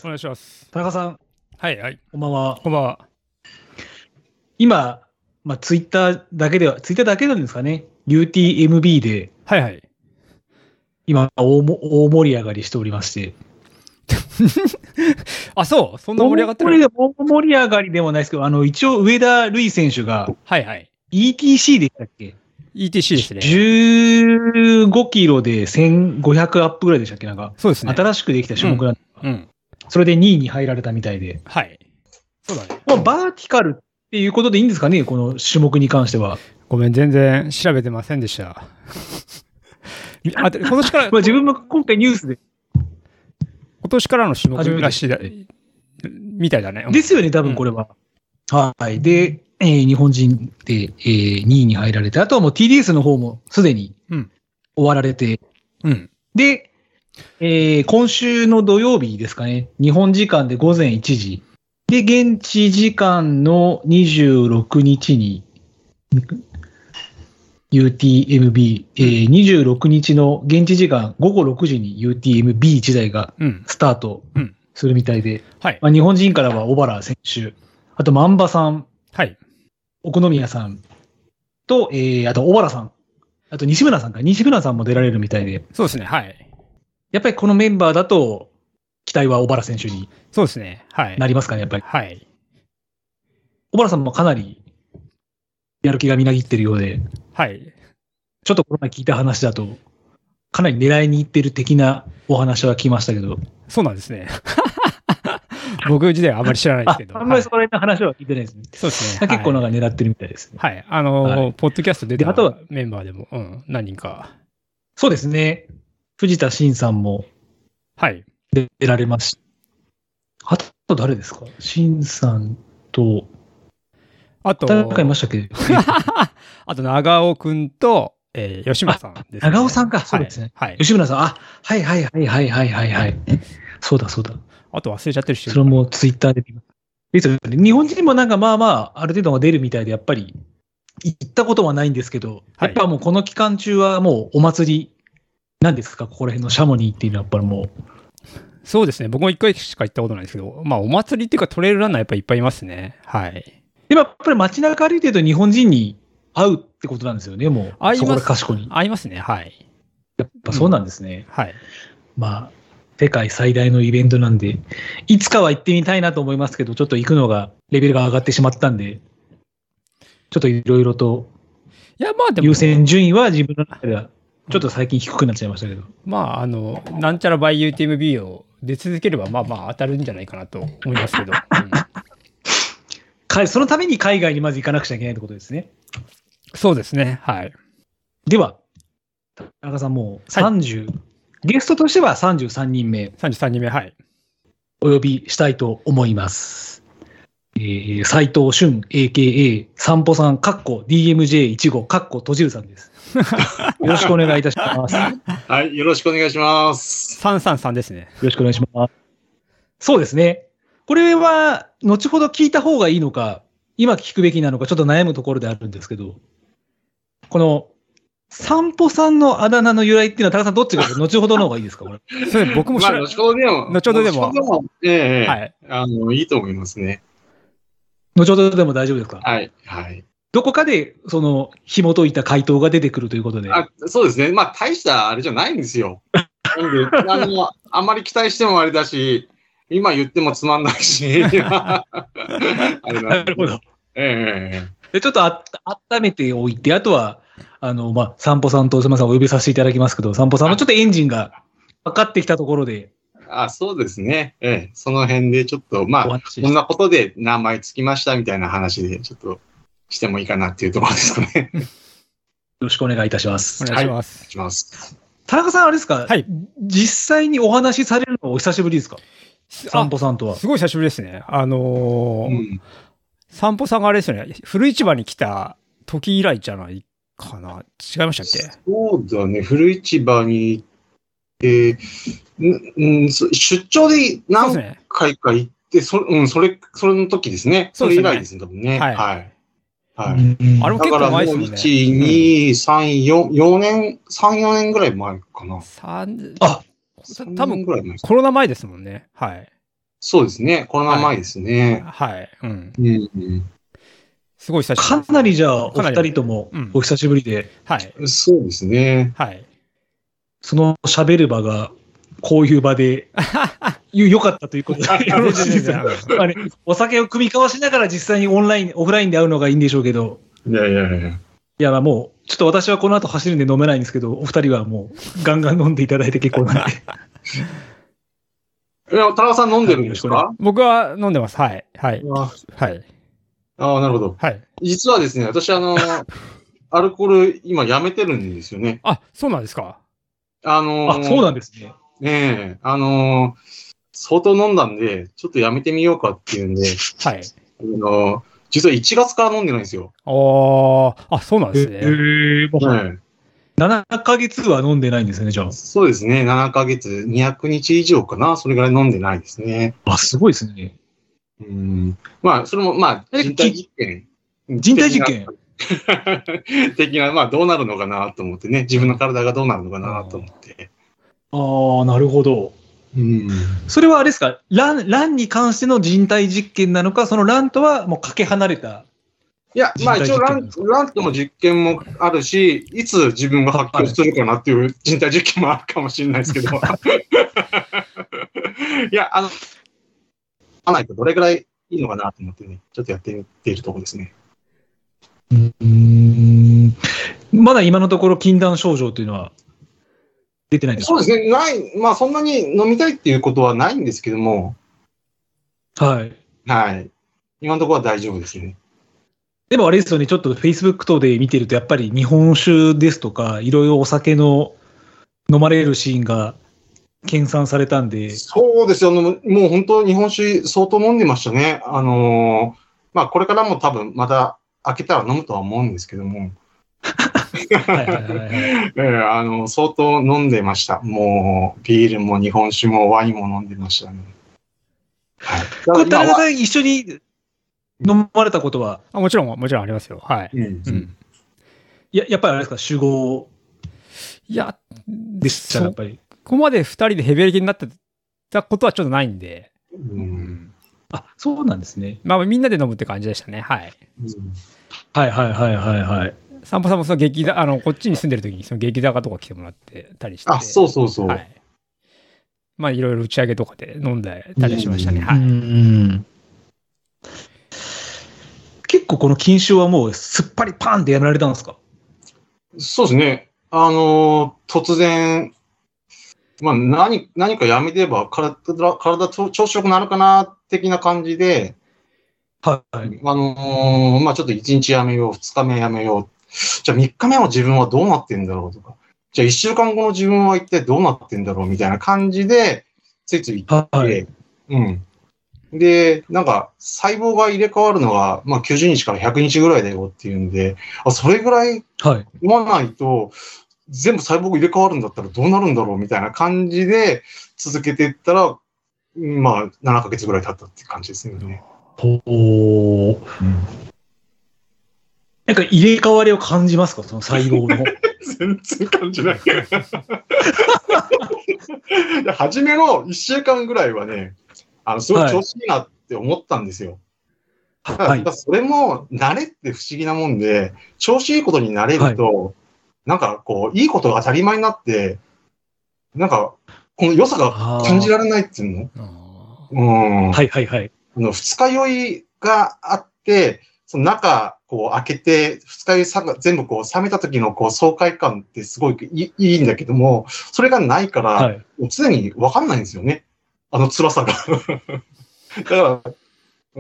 お願いします。 田中さん、 はいはい。 こんばんは。 こんばんは。 今、ツイッターだけなんですかね。UTMB で、 はいはい。 今大盛り上がりしておりまして。 あ、そうそんな盛り上がってる？ 大盛り上がりでもないですけど、一応上田瑠衣選手が、 はいはい。 ETC でしたっけ？ ETC ですね。 15キロで1500アップぐらいでしたっけ？なんか、 そうですね。 新しくできた種目なんで、 うん。 それで2位に入られたみたいで。 はい。そうだね。 バーティカルっていうことでいいんですかね、この種目に関しては。 ごめん、全然調べてませんでした。今年から自分も今回ニュースで。 今年からの種目らしいみたいだね。 ですよね、多分これは。はい。で、日本人で、2位に入られて、あとはもう TDS の方もすでに終わられて、で、今週の土曜日ですかね、日本時間で午前1時、で、現地時間の26日に、UTMB、26日の現地時間午後6時に UTMB 時代がスタートするみたいで、日本人からは小原選手、あと万場さん、奥宮さんと、あと小原さん、あと西村さんも出られるみたいで。 そうですね、はい。 やっぱりこのメンバーだと、期待は小原選手にそうですね、はい。 なりますかね、やっぱり。 はい。 小原さんもかなりやる気がみなぎってるようで、 はい。 ちょっとこの前聞いた話だと、かなり狙いに行ってる的なお話は聞きましたけど。 そうなんですね。僕自体はあまり知らないですけど。 あんまりそこら辺の話は聞いてないですね。 そうですね。 結構なんか狙ってるみたいですね。 はい。ポッドキャスト出たメンバーでも、何人か。 そうですね。藤田真さんも、出られますし。あと誰ですか？真さんと、 あと、 誰かいましたっけ？ あと、長尾くんと、吉村さんですね。 長尾さんか、そうですね。吉村さん、はい。そうだ。 あと忘れちゃってる人。 それもツイッターで見ます。ですよね。日本人もなんかある程度が出るみたいで、やっぱり、行ったことはないんですけど、やっぱもうこの期間中はもうお祭り、なんですか、ここら辺のシャモニーっていうのはやっぱりもう。 そうですね。僕も1回しか行ったことないですけど、お祭りっていうかトレイルランナーやっぱいっぱいいますね。はい。 でもやっぱり街中歩いてると日本人に会うってことなんですよね、もう。そこで賢に。 会いますね、はい。 やっぱそうなんですね。 はい。 世界最大のイベントなんで、いつかは行ってみたいなと思いますけど、ちょっと行くのが、レベルが上がってしまったんで、ちょっといろいろと、優先順位は自分の中では、ちょっと最近低くなっちゃいましたけど。 なんちゃら by UTMB を出続ければ、当たるんじゃないかなと思いますけど。 そのために海外にまず行かなくちゃいけないってことですね。 そうですね、はい。 では、田中さんもう30、ゲストとしては33人目。 33人目、はい。 お呼びしたいと思います。斉藤俊 AKA 散歩さん、DMJ15 閉じるさんです。よろしくお願いいたします。 はい、よろしくお願いします。 333ですね。 よろしくお願いします。そうですね。これは、後ほど聞いた方がいいのか、今聞くべきなのか、ちょっと悩むところであるんですけど、この、散歩さんのあだ名の由来っていうのは、田中さんどっちが後ほどの方がいいですか？これ。 それ僕も知らない。 後ほどでも。はい。いいと思いますね。 後ほどでも大丈夫ですか？ はい。 どこかで、紐解いた回答が出てくるということで。 そうですね。大したあれじゃないんですよ。あんまり期待してもあれだし、今言ってもつまんないし。 なるほど。で、ちょっと温めておいて、あとは、散歩さんとすみません、お呼びさせていただきますけど、散歩さんのちょっとエンジンが分かってきたところで。 そうですね。その辺でちょっと、こんなことで名前つきましたみたいな話で、ちょっとしてもいいかなっていうところですかね。よろしくお願いいたします。 お願いします。 田中さん、あれですか？実際にお話しされるのはお久しぶりですか？散歩さんとは。 すごい久しぶりですね。散歩さんがあれですよね、古市場に来た時以来じゃないかな。違いましたっけ？ そうだね、古市場に行って、出張で何回か行って、それの時ですね。それ以来ですね、多分ね。はい。 あれも結構前ですもんね。 1、2、3、4年、3、4年ぐらい前かな。 多分コロナ前ですもんね。はい。 そうですね。コロナ前ですね。 はい。うん。 うん。 すごい久しぶりです。 かなりじゃあ、お二人ともお久しぶりで。 はい。 そうですね。 はい。 その喋る場が、こういう場で、良かったということで、よろしいですか。お酒を組み交わしながら実際にオフラインで会うのがいいんでしょうけど。 いやいやいや。 いや、まあもう、ちょっと私はこの後走るんで飲めないんですけど、お二人はもう、ガンガン飲んでいただいて結構なんで。 田中さん飲んでるんですか？ 僕は飲んでます。はい。はい。はい。 ああ、なるほど。 はい。 実はですね、私アルコール今やめてるんですよね。 あ、そうなんですか。 そうなんですね。 ねえ、相当飲んだんで、ちょっとやめてみようかっていうんで、 はい。 実は1月から飲んでないんですよ。 そうなんですね。 7ヶ月は飲んでないんですね、じゃあ。 そうですね。7ヶ月、200日以上かな。それぐらい飲んでないですね。 すごいですね。 まあ、それも、まあ、人体実験。 人体実験的な、まあ、どうなるのかなと思ってね。自分の体がどうなるのかなと思って。 なるほど。それはあれですか、ランに関しての人体実験なのか、そのランとはもうかけ離れた。 いや、まあ一応ランとの実験もあるし、いつ自分が発狂するかなっていう人体実験もあるかもしれないですけど。いや、ないとどれぐらいいいのかなと思ってね、ちょっとやってみているところですね。 まだ今のところ禁断症状というのは出てないですか？ そうですね。ない。まあそんなに飲みたいっていうことはないんですけども。 はい。 はい。今のところは大丈夫ですね。 でもあれですよね、ちょっと Facebook 等で見てると、やっぱり日本酒ですとか、いろいろお酒の飲まれるシーンが研鑽されたんで。 そうですよ。もう本当日本酒相当飲んでましたね。まあこれからも多分また開けたら飲むとは思うんですけども。相当飲んでました。もうビールも日本酒もワインも飲んでましたね。 はい。これ田中さん一緒に飲まれたことは？ もちろんありますよ。はい。 やっぱりあれですか、酒豪。 いや、 でしたらやっぱり。 ここまで2人でヘビレキになってたことはちょっとないんで。 そうなんですね。 まあみんなで飲むって感じでしたね。はい。 はい。 散歩さんもその劇団、こっちに住んでる時にその劇団とか来てもらってたりして。 そう。はい。 まあいろいろ打ち上げとかで飲んでたりしましたね。はい。 結構この禁酒はもうすっぱりパンってやられたんですか？ そうですね。突然、まあ何かやめてれば体調子良くなるかな的な感じで、 はい。 まあちょっと1日やめよう、2日目やめよう。じゃあ3日目の自分はどうなってんだろうとか、じゃあ1週間後の自分は一体どうなってんだろうみたいな感じで、ついつい言って、で、なんか、細胞が入れ替わるのが、まあ、90日から100日ぐらいだよっていうんで、それぐらい飲まないと、全部細胞が入れ替わるんだったらどうなるんだろうみたいな感じで続けていったら、まあ、7ヶ月ぐらい経ったっていう感じですよね。 なんか入れ替わりを感じますか、その細胞の。 全然感じない。初めの1週間ぐらいはね、すごい調子いいなって思ったんですよ。ただそれも慣れって不思議なもんで、調子いいことになれると、なんかこう、いいことが当たり前になって、なんか、この良さが感じられないっていうの。二日酔いがあって、その中、こう開けて、二日酔い全部こう冷めた時のこう爽快感ってすごいいいんだけども、それがないから、常にわかんないんですよね。辛さが。だから、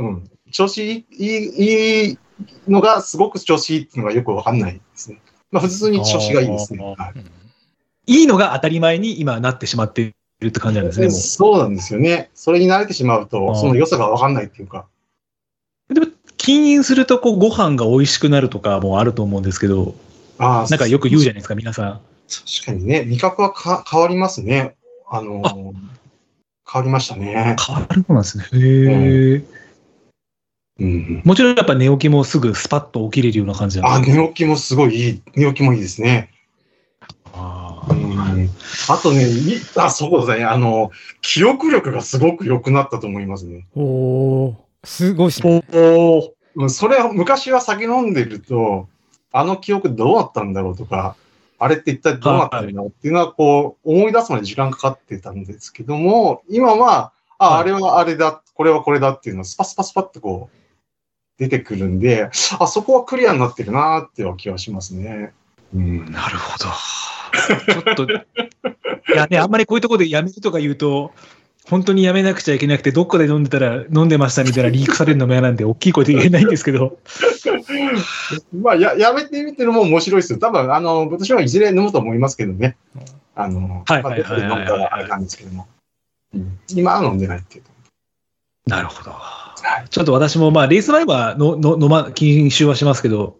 調子いいのが、すごく調子いいっていうのがよくわかんないですね。まあ普通に調子がいいですね。 いいのが当たり前に今なってしまっているって感じなんですね。 そうなんですよね。それに慣れてしまうと、その良さがわかんないっていうか。 でも、禁煙するとこうご飯が美味しくなるとかもあると思うんですけど、なんかよく言うじゃないですか、皆さん。 確かにね、味覚は変わりますね。変わりましたね。 変わるもんなんですね。へえ。もちろんやっぱ寝起きもすぐスパッと起きれるような感じなんですか？ 寝起きもすごいいい。寝起きもいいですね。 あとね、そうですね。記憶力がすごく良くなったと思いますね。 すごいですね。 それは、昔は酒飲んでると、記憶どうだったんだろうとか、あれって一体どうなったんだろうっていうのは、こう、思い出すまで時間かかってたんですけども、今は、あれはあれだ、これはこれだっていうのをスパスパスパってこう、出てくるんで、そこはクリアになってるなーっていう気はしますね。 なるほど。ちょっと、いやね、あんまりこういうところでやめるとか言うと、本当にやめなくちゃいけなくて、どっかで飲んでたら、飲んでましたみたいなリークされるのも嫌なんで、大きい声で言えないんですけど。 まあ、やめてみてるのも面白いですよ。多分、私はいずれ飲むと思いますけどね。 はい。 どこで飲んだらあれなんですけども。今は飲んでないっていう。 なるほど。ちょっと私も、レース前は禁酒はしますけど、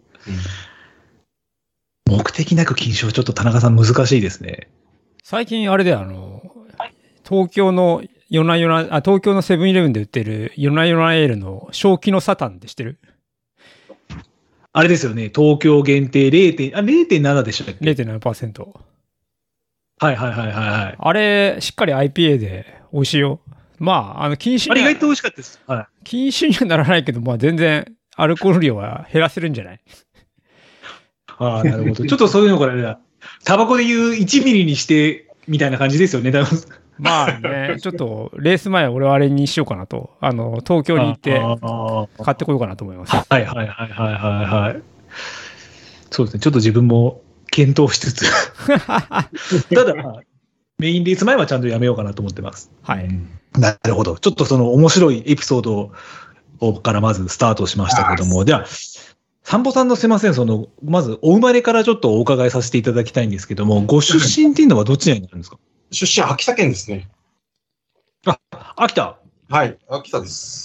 目的なく禁酒はちょっと田中さん難しいですね。 最近あれで東京の東京のセブンイレブンで売ってる夜な夜なエールの正気のサタンって知ってる？ あれですよね。東京限定 0.7 でしたっけ？ 0.7%。 はいはいはいはい。 あれ、しっかり IPA で美味しいよ。禁酒には。 あれ意外と美味しかったです。はい。 禁酒にはならないけど、全然アルコール量は減らせるんじゃない？ なるほど。ちょっとそういうのからタバコで言う1ミリにしてみたいな感じですよね。 ちょっとレース前俺はあれにしようかなと。東京に行って買ってこようかなと思います。 はいはいはいはいはい。そうですね。ちょっと自分も検討しつつ。ただ、メインレース前はちゃんとやめようかなと思ってます。 はい。 なるほど。ちょっとその面白いエピソードからまずスタートしましたけども、では、サンボさんのすいません、まずお生まれからちょっとお伺いさせていただきたいんですけども、ご出身っていうのはどちらになるんですか？ 出身、秋田県ですね。 秋田。 はい、秋田です。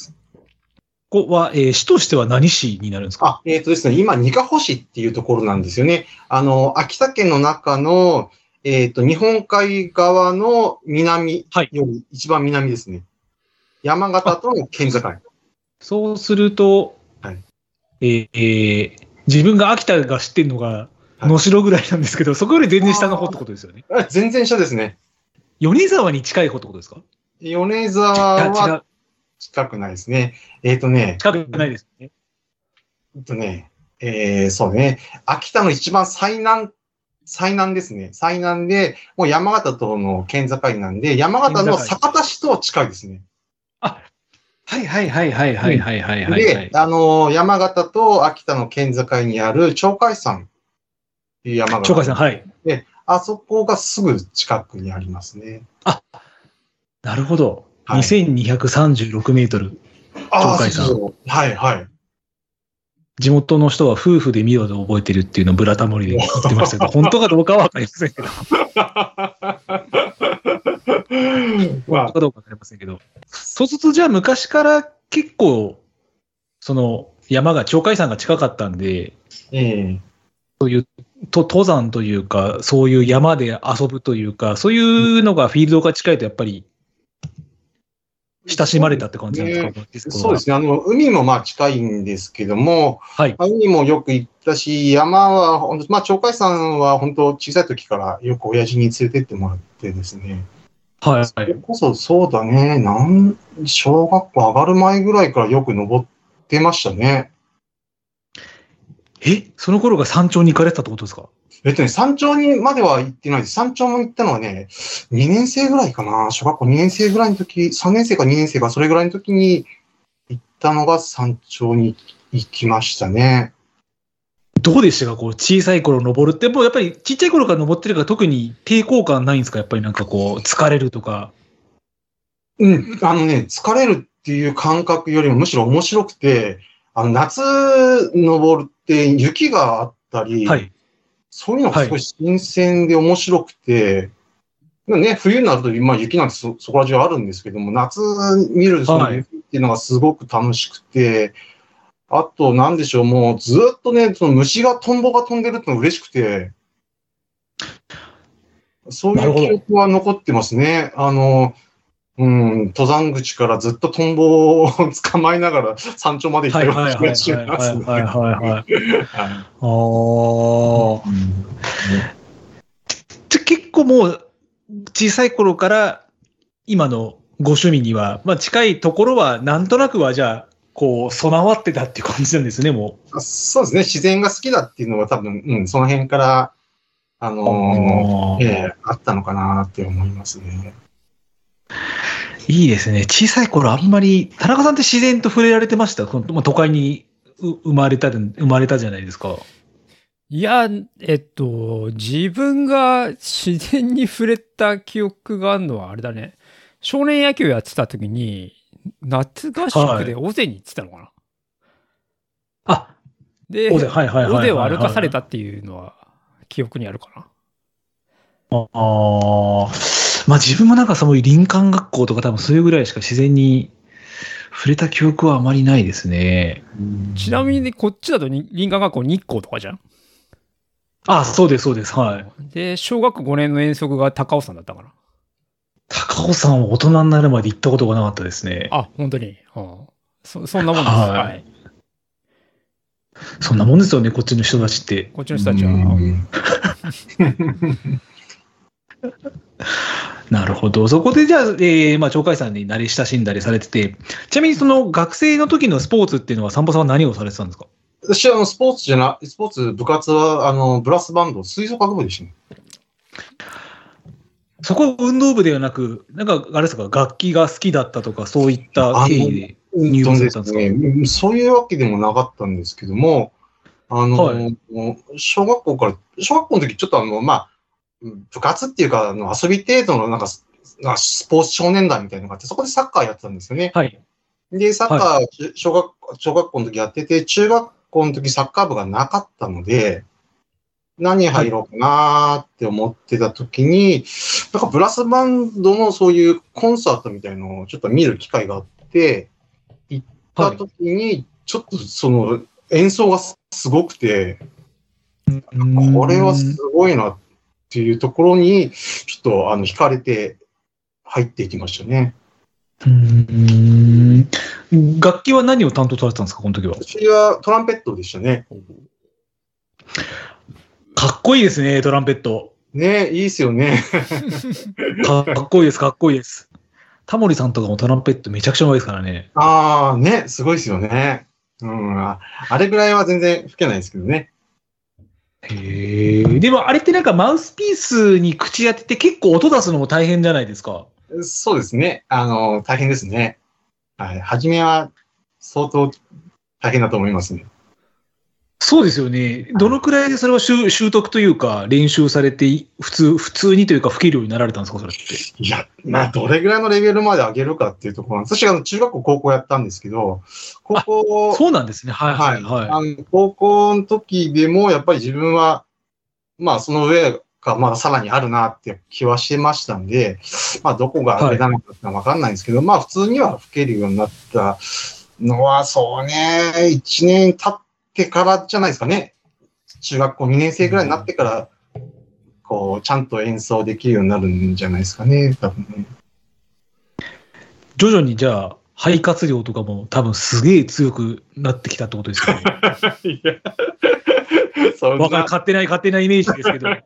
ここは、市としては何市になるんですか？ ですね、今、にかほ市っていうところなんですよね。秋田県の中の、日本海側の南より一番南ですね。山形との県境。 そうすると、自分が秋田が知ってるのが能代ぐらいなんですけど、そこより全然下の方ってことですよね。 全然下ですね。 米沢に近い方ってことですか？ 米沢は近くないですね。 近くないですね。 そうね。秋田の一番最南ですね。最南で、もう山形との県境なんで、山形の酒田市とは近いですね。 はいはいはいはいはいはいはい、 で、山形と秋田の県境にある鳥海山っていう山が。 鳥海山、はい。 で、あそこがすぐ近くにありますね。 なるほど。2236メートル。鳥海山。 はいはい。 地元の人は夫婦で見ようで覚えてるっていうのをブラタモリで言ってましたけど、本当かどうかはわかりませんけど。本当かどうかわかりませんけど。そうすると、じゃあ昔から結構、山が、鳥海山が近かったんで、そういう登山というか、そういう山で遊ぶというか、そういうのがフィールドが近いとやっぱり、親しまれたって感じなんですか？ そうですね。海も近いんですけども、 はい。 海もよく行ったし、山は、鳥海山は本当小さい時からよく親父に連れてってもらってですね。 はい。 それこそそうだね。小学校上がる前ぐらいからよく登ってましたね。 その頃が山頂に行かれたってことですか？ 山頂にまでは行ってないです。山頂も行ったのはね、2年生ぐらいかな。小学校2年生ぐらいの時、3年生か2年生か、それぐらいの時に行ったのが山頂に行きましたね。 どうでしたか？小さい頃登るって、もうやっぱりちっちゃい頃から登ってるから特に抵抗感ないんですか？やっぱり疲れるとか。 疲れるっていう感覚よりもむしろ面白くて、夏登るって雪があったり、はい、そういうのがすごい新鮮で面白くて、ね、冬になると、雪なんてそこら中あるんですけども、夏見るその雪っていうのがすごく楽しくて、あと、なんでしょう、もうずっとね、トンボが飛んでるってのが嬉しくて、そういう記憶は残ってますね。登山口からずっとトンボを捕まえながら山頂まで行ったような気がしますね。 結構もう、 小さい頃から今のご趣味には、まあ近いところはなんとなくはじゃあ、こう、備わってたっていう感じなんですね、もう。そうですね。自然が好きだっていうのは多分、その辺から、あったのかなって思いますね。 いいですね。小さい頃あんまり、田中さんって自然と触れられてました？都会に生まれたじゃないですか。 いや、自分が自然に触れた記憶があるのはあれだね。少年野球やってた時に、夏合宿で尾瀬に行ってたのかな。 あ、 で、尾瀬を歩かされたっていうのは記憶にあるかな。 まあ自分もなんかそういう林間学校とか多分そういうぐらいしか自然に触れた記憶はあまりないですね。 ちなみにこっちだと林間学校日光とかじゃん。 あ、そうです、そうです。はい。 で、小学5年の遠足が高尾山だったかな。 高尾山は大人になるまで行ったことがなかったですね。 あ、本当に。そんなもんです。はい。 そんなもんですよね、こっちの人たちって。 こっちの人たちは。 なるほど。そこでじゃあ、まあ、鳥海山に慣れ親しんだりされてて、ちなみにその学生の時のスポーツっていうのは、散歩さんは何をされてたんですか？ 私はスポーツ、部活は、ブラスバンド、吹奏楽部でしたね。 そこは運動部ではなく、なんか、あれですか、楽器が好きだったとか、そういった経緯で入部されたんですか？ そういうわけでもなかったんですけども、小学校の時、ちょっとまあ、部活っていうか、遊び程度のなんか、スポーツ少年団みたいなのがあって、そこでサッカーやってたんですよね。 はい。 で、サッカー、はい、小学校の時やってて、中学校の時サッカー部がなかったので、何入ろうかなーって思ってた時に、なんかブラスバンドのそういうコンサートみたいのをちょっと見る機会があって、行った時に、ちょっとその演奏がすごくて、これはすごいなっていうところに、ちょっと惹かれて入っていきましたね。 楽器は何を担当されてたんですか、この時は。 私はトランペットでしたね。 かっこいいですね、トランペット。 ね、いいですよね。 かっこいいです、かっこいいです。タモリさんとかもトランペットめちゃくちゃうまいですからね。 ああ、ね、すごいですよね。あれぐらいは全然吹けないですけどね。 へえ。でもあれってなんかマウスピースに口当てて結構音出すのも大変じゃないですか。 そうですね。大変ですね。はい。初めは相当大変だと思いますね。 そうですよね。どのくらいでそれは習得というか練習されて普通にというか吹けるようになられたんですか、それって。 いや、まあどれぐらいのレベルまで上げるかっていうところなんです。私中学校高校やったんですけど、 そうなんですね。はいはい。 高校の時でもやっぱり自分はまあその上がまださらにあるなって気はしてましたんで、まあどこが上なのかってわかんないんですけど、まあ普通には吹けるようになったのはそうね、1年経ってからじゃないですかね。中学校2年生ぐらいになってから、こう、ちゃんと演奏できるようになるんじゃないですかね、多分ね。 徐々にじゃあ、肺活量とかも多分すげえ強くなってきたってことですよね。いや勝手なイメージですけど。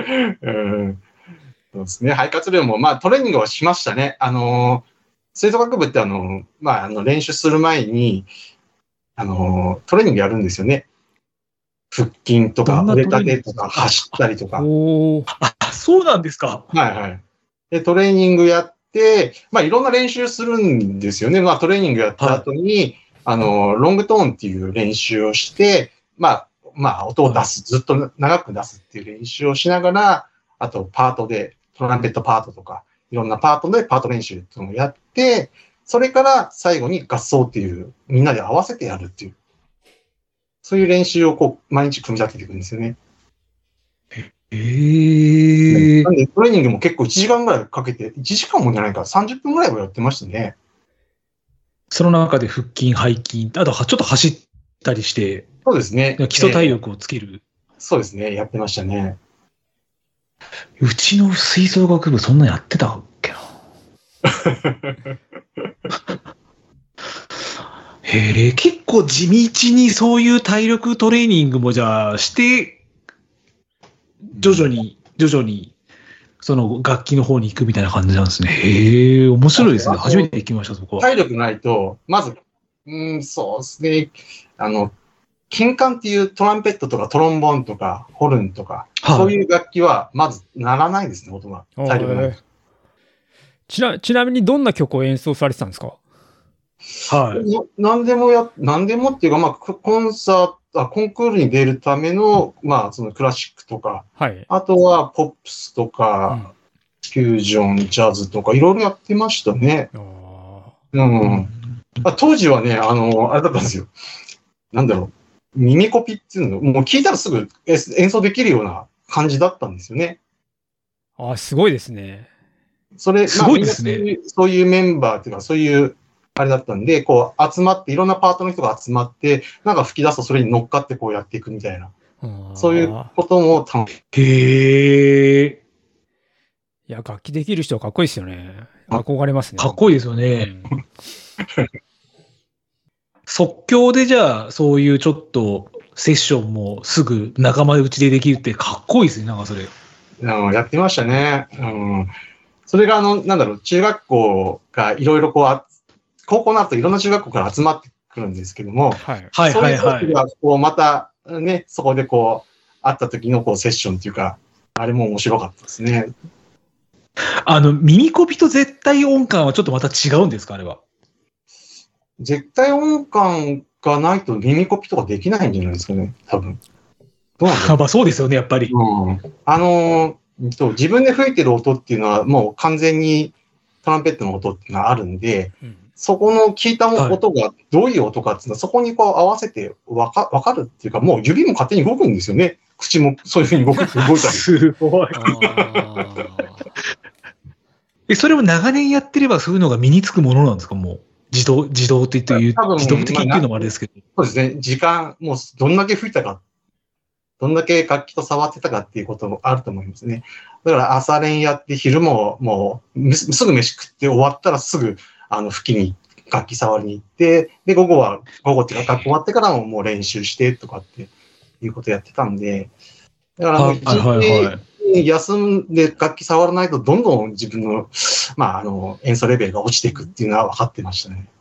そうですね。肺活量も、まあトレーニングはしましたね。吹奏楽部ってまあ練習する前に、トレーニングやるんですよね。腹筋とか腕立てとか走ったりとか。 そうなんですか。 はいはい。で、トレーニングやって、まあいろんな練習するんですよね。まあトレーニングやった後に、ロングトーンっていう練習をして、まあ音を出す、ずっと長く出すっていう練習をしながら、あとパートで、トランペットパートとか、いろんなパートでパート練習っていうのをやって、それから最後に合奏っていう、みんなで合わせてやるっていう。そういう練習をこう、毎日組み立てていくんですよね。なんで、トレーニングも結構1時間ぐらいかけて、1時間もじゃないか、30分ぐらいはやってましたね。 その中で腹筋、背筋、あとちょっと走ったりして、 そうですね。 基礎体力をつける。 そうですね、やってましたね。 うちの吹奏楽部そんなやってたっけな。結構地道にそういう体力トレーニングもじゃあして、徐々にその楽器の方に行くみたいな感じなんですね。へえ、面白いですね。初めて聞きました、そこは。 体力ないと、まず、そうですね。金管っていうトランペットとかトロンボーンとかホルンとか、はい、そういう楽器はまず鳴らないですね、音が。体力ない。 ちなみにどんな曲を演奏されてたんですか？ はい。 なんでもっていうか、まあ、コンクールに出るための、まあ、そのクラシックとか、 はい、 あとはポップスとか、フュージョン、ジャズとか、いろいろやってましたね。当時はね、あれだったんですよ。なんだろう。耳コピっていうの、もう聞いたらすぐ演奏できるような感じだったんですよね。 すごいですね。 それ、すごいですね。 そういうメンバーっていうか、そういう、あれだったんで、こう集まって、いろんなパートの人が集まって、なんか吹き出すとそれに乗っかってこうやっていくみたいな。そういうこともへえ。 いや、楽器できる人はかっこいいですよね。憧れますね。 かっこいいですよね。即興でじゃあ、そういうちょっとセッションもすぐ仲間内でできるってかっこいいですね、なんかそれ。 やってましたね。それがなんだろう、中学校がいろいろこう、高校になるといろんな中学校から集まってくるんですけども、 はいはいはい。 そういう時がこうまたね、そこでこう、会った時のこうセッションっていうか、あれも面白かったですね。 耳コピと絶対音感はちょっとまた違うんですか、あれは。 絶対音感がないと耳コピとかできないんじゃないですかね、多分。 どうなんだろう。まあそうですよね、やっぱり。 自分で吹いてる音っていうのはもう完全にトランペットの音っていうのはあるんで、そこの聞いた音がどういう音かっていうのは、そこにこう合わせてわかるっていうか、もう指も勝手に動くんですよね。口もそういうふうに動いたり。 すごい。それも長年やってればそういうのが身につくものなんですか、もう。自動って言って自動的っていうのもあれですけど。 そうですね。時間、もうどんだけ吹いたか、どんだけ楽器と触ってたかっていうこともあると思いますね。だから朝練やって昼ももうすぐ飯食って終わったらすぐ吹きに楽器触りに行って、で、午後っていうか学校終わってからももう練習してとかっていうことやってたんで、だからもう休んで楽器触らないとどんどん自分の、まあ、演奏レベルが落ちていくっていうのは分かってましたね。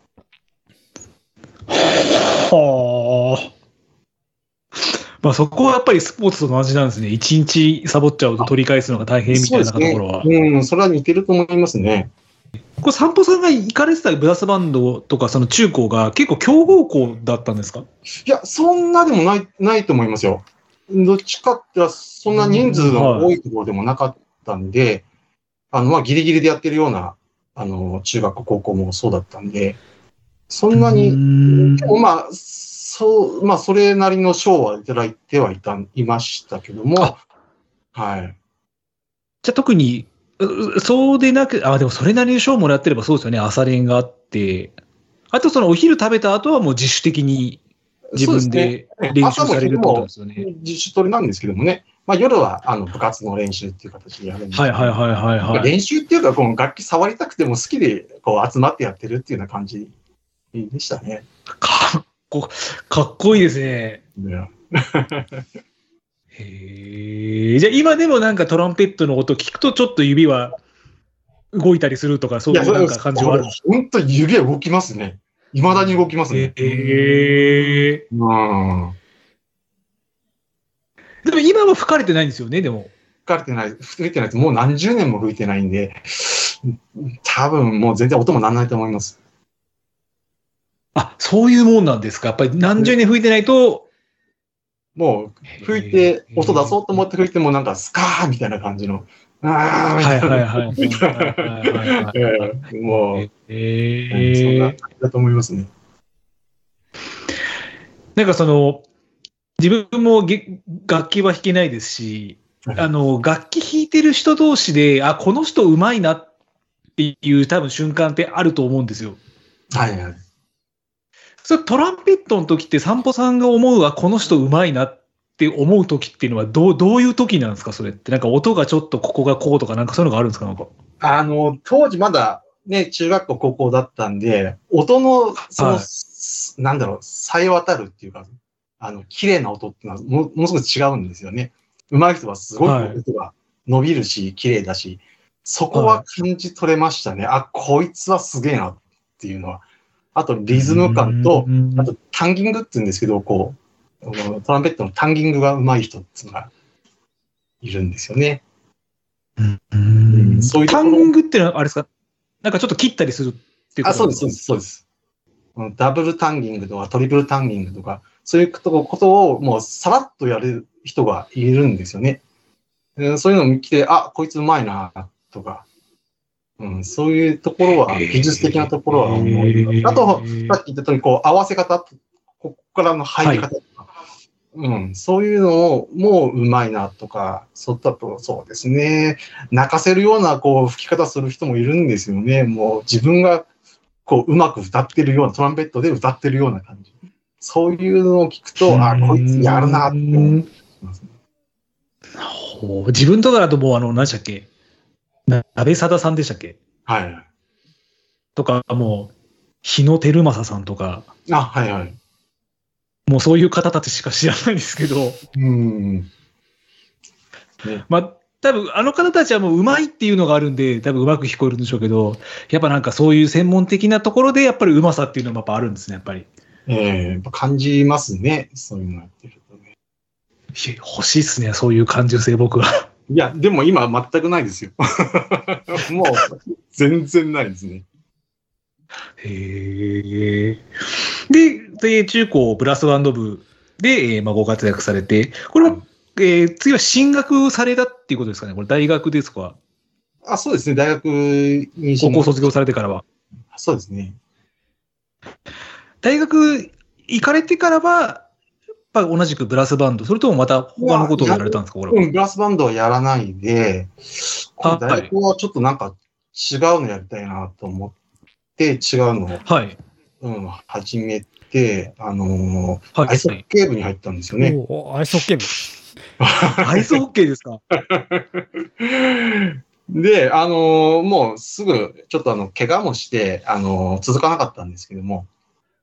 はあ。まあそこはやっぱりスポーツと同じなんですね。一日サボっちゃうと取り返すのが大変みたいなところは。 それは似てると思いますね。 これ散歩さんが行かれてたブラスバンドとかその中高が結構強豪校だったんですか？ いや、そんなでもないと思いますよ。どっちかってそんな人数の多いところでもなかったんで、まあギリギリでやってるような、中学校高校もそうだったんで、そんなに、でもまあ、まあ、それなりの賞はいただいていましたけども、はい。 じゃあ特に、そうでなく、でもそれなりに賞もらってればそうですよね。朝練があって、あとそのお昼食べた後はもう自主的に自分で練習されるってことですよね。 自主トレなんですけどもね。まあ夜は部活の練習っていう形でやるんですけど、 はい。 練習っていうか、この楽器触りたくても好きでこう集まってやってるっていうような感じでしたね。 かっこいいですね。へえ。じゃあ今でもなんかトランペットの音聞くとちょっと指は動いたりするとか、そういうなんか感じはあるんですか？ 本当に指は動きますね。未だに動きますね。 でも今は吹かれてないんですよね、でも。 吹いてないです。もう何十年も吹いてないんで、多分もう全然音もなんないと思います。 そういうもんなんですか。やっぱり何十年吹いてないと。 もう吹いて、音出そうと思って吹いてもなんかスカーみたいな感じの。もう、そんな感じだと思いますね。 なんか自分も楽器は弾けないですし、楽器弾いてる人同士で、この人上手いなっていう多分瞬間ってあると思うんですよ。 はいはい。 それトランペットの時って散歩さんが思うこの人上手いなって思う時っていうのはどういう時なんですか？それってなんか音がちょっとここがこうとかなんかそういうのがあるんですか？なんか当時まだね中学校高校だったんで音のなんだろうさえ渡るっていうか綺麗な音っていうのはものすごく違うんですよね。上手い人はすごい音が伸びるし、綺麗だし、そこは感じ取れましたね。あ、こいつはすげえなっていうのは。あと、リズム感と、あと、タンギングって言うんですけど、こう、トランペットのタンギングが上手い人っていうのがいるんですよね。 そういうタンギングってのは、あれですか、なんかちょっと切ったりするっていうこと？ そうです、そうです。ダブルタンギングとかトリプルタンギングとか、そういうことをもうさらっとやる人がいるんですよね。そういうのを見て、あ、こいつうまいな、とか、そういうところは、技術的なところは思います。あと、さっき言った通り、こう、合わせ方、ここからの入り方とか、そういうのをもううまいなとか、そうですね、泣かせるようなこう吹き方する人もいるんですよね。もう自分がこううまく歌ってるような、トランペットで歌ってるような感じ。そういうのを聞くと、あ、こいつやるなって思いますね。 自分とかだともう何でしたっけ、鍋貞さんでしたっけ？ はい。 とか、もう、日野照正さんとか。 はいはい。 もうそういう方たちしか知らないんですけど。 ね、 まあ、多分あの方たちはもう上手いっていうのがあるんで、多分上手く聞こえるんでしょうけど、やっぱなんかそういう専門的なところでやっぱり上手さっていうのはやっぱあるんですね、やっぱり。 感じますね。そういうのやってるとね。 欲しいっすね、そういう感受性僕は。 いや、でも今全くないですよ。もう全然ないですね。 へー。で、中高ブラスバンド部で、ご活躍されて、これは、次は進学されたっていうことですかね？これ大学ですか？ そうですね。大学に高校卒業されてからは。 そうですね。 大学行かれてからは、やっぱ同じくブラスバンド、それともまた他のことをやられたんですか？これは。 ブラスバンドはやらないで、大学はちょっとなんか違うのやりたいなと思って違うのを、始めて、アイスホッケー部に入ったんですよね。 アイスホッケー部。 アイスホッケーですか？ で、もうすぐ、ちょっと怪我もして、続かなかったんですけども。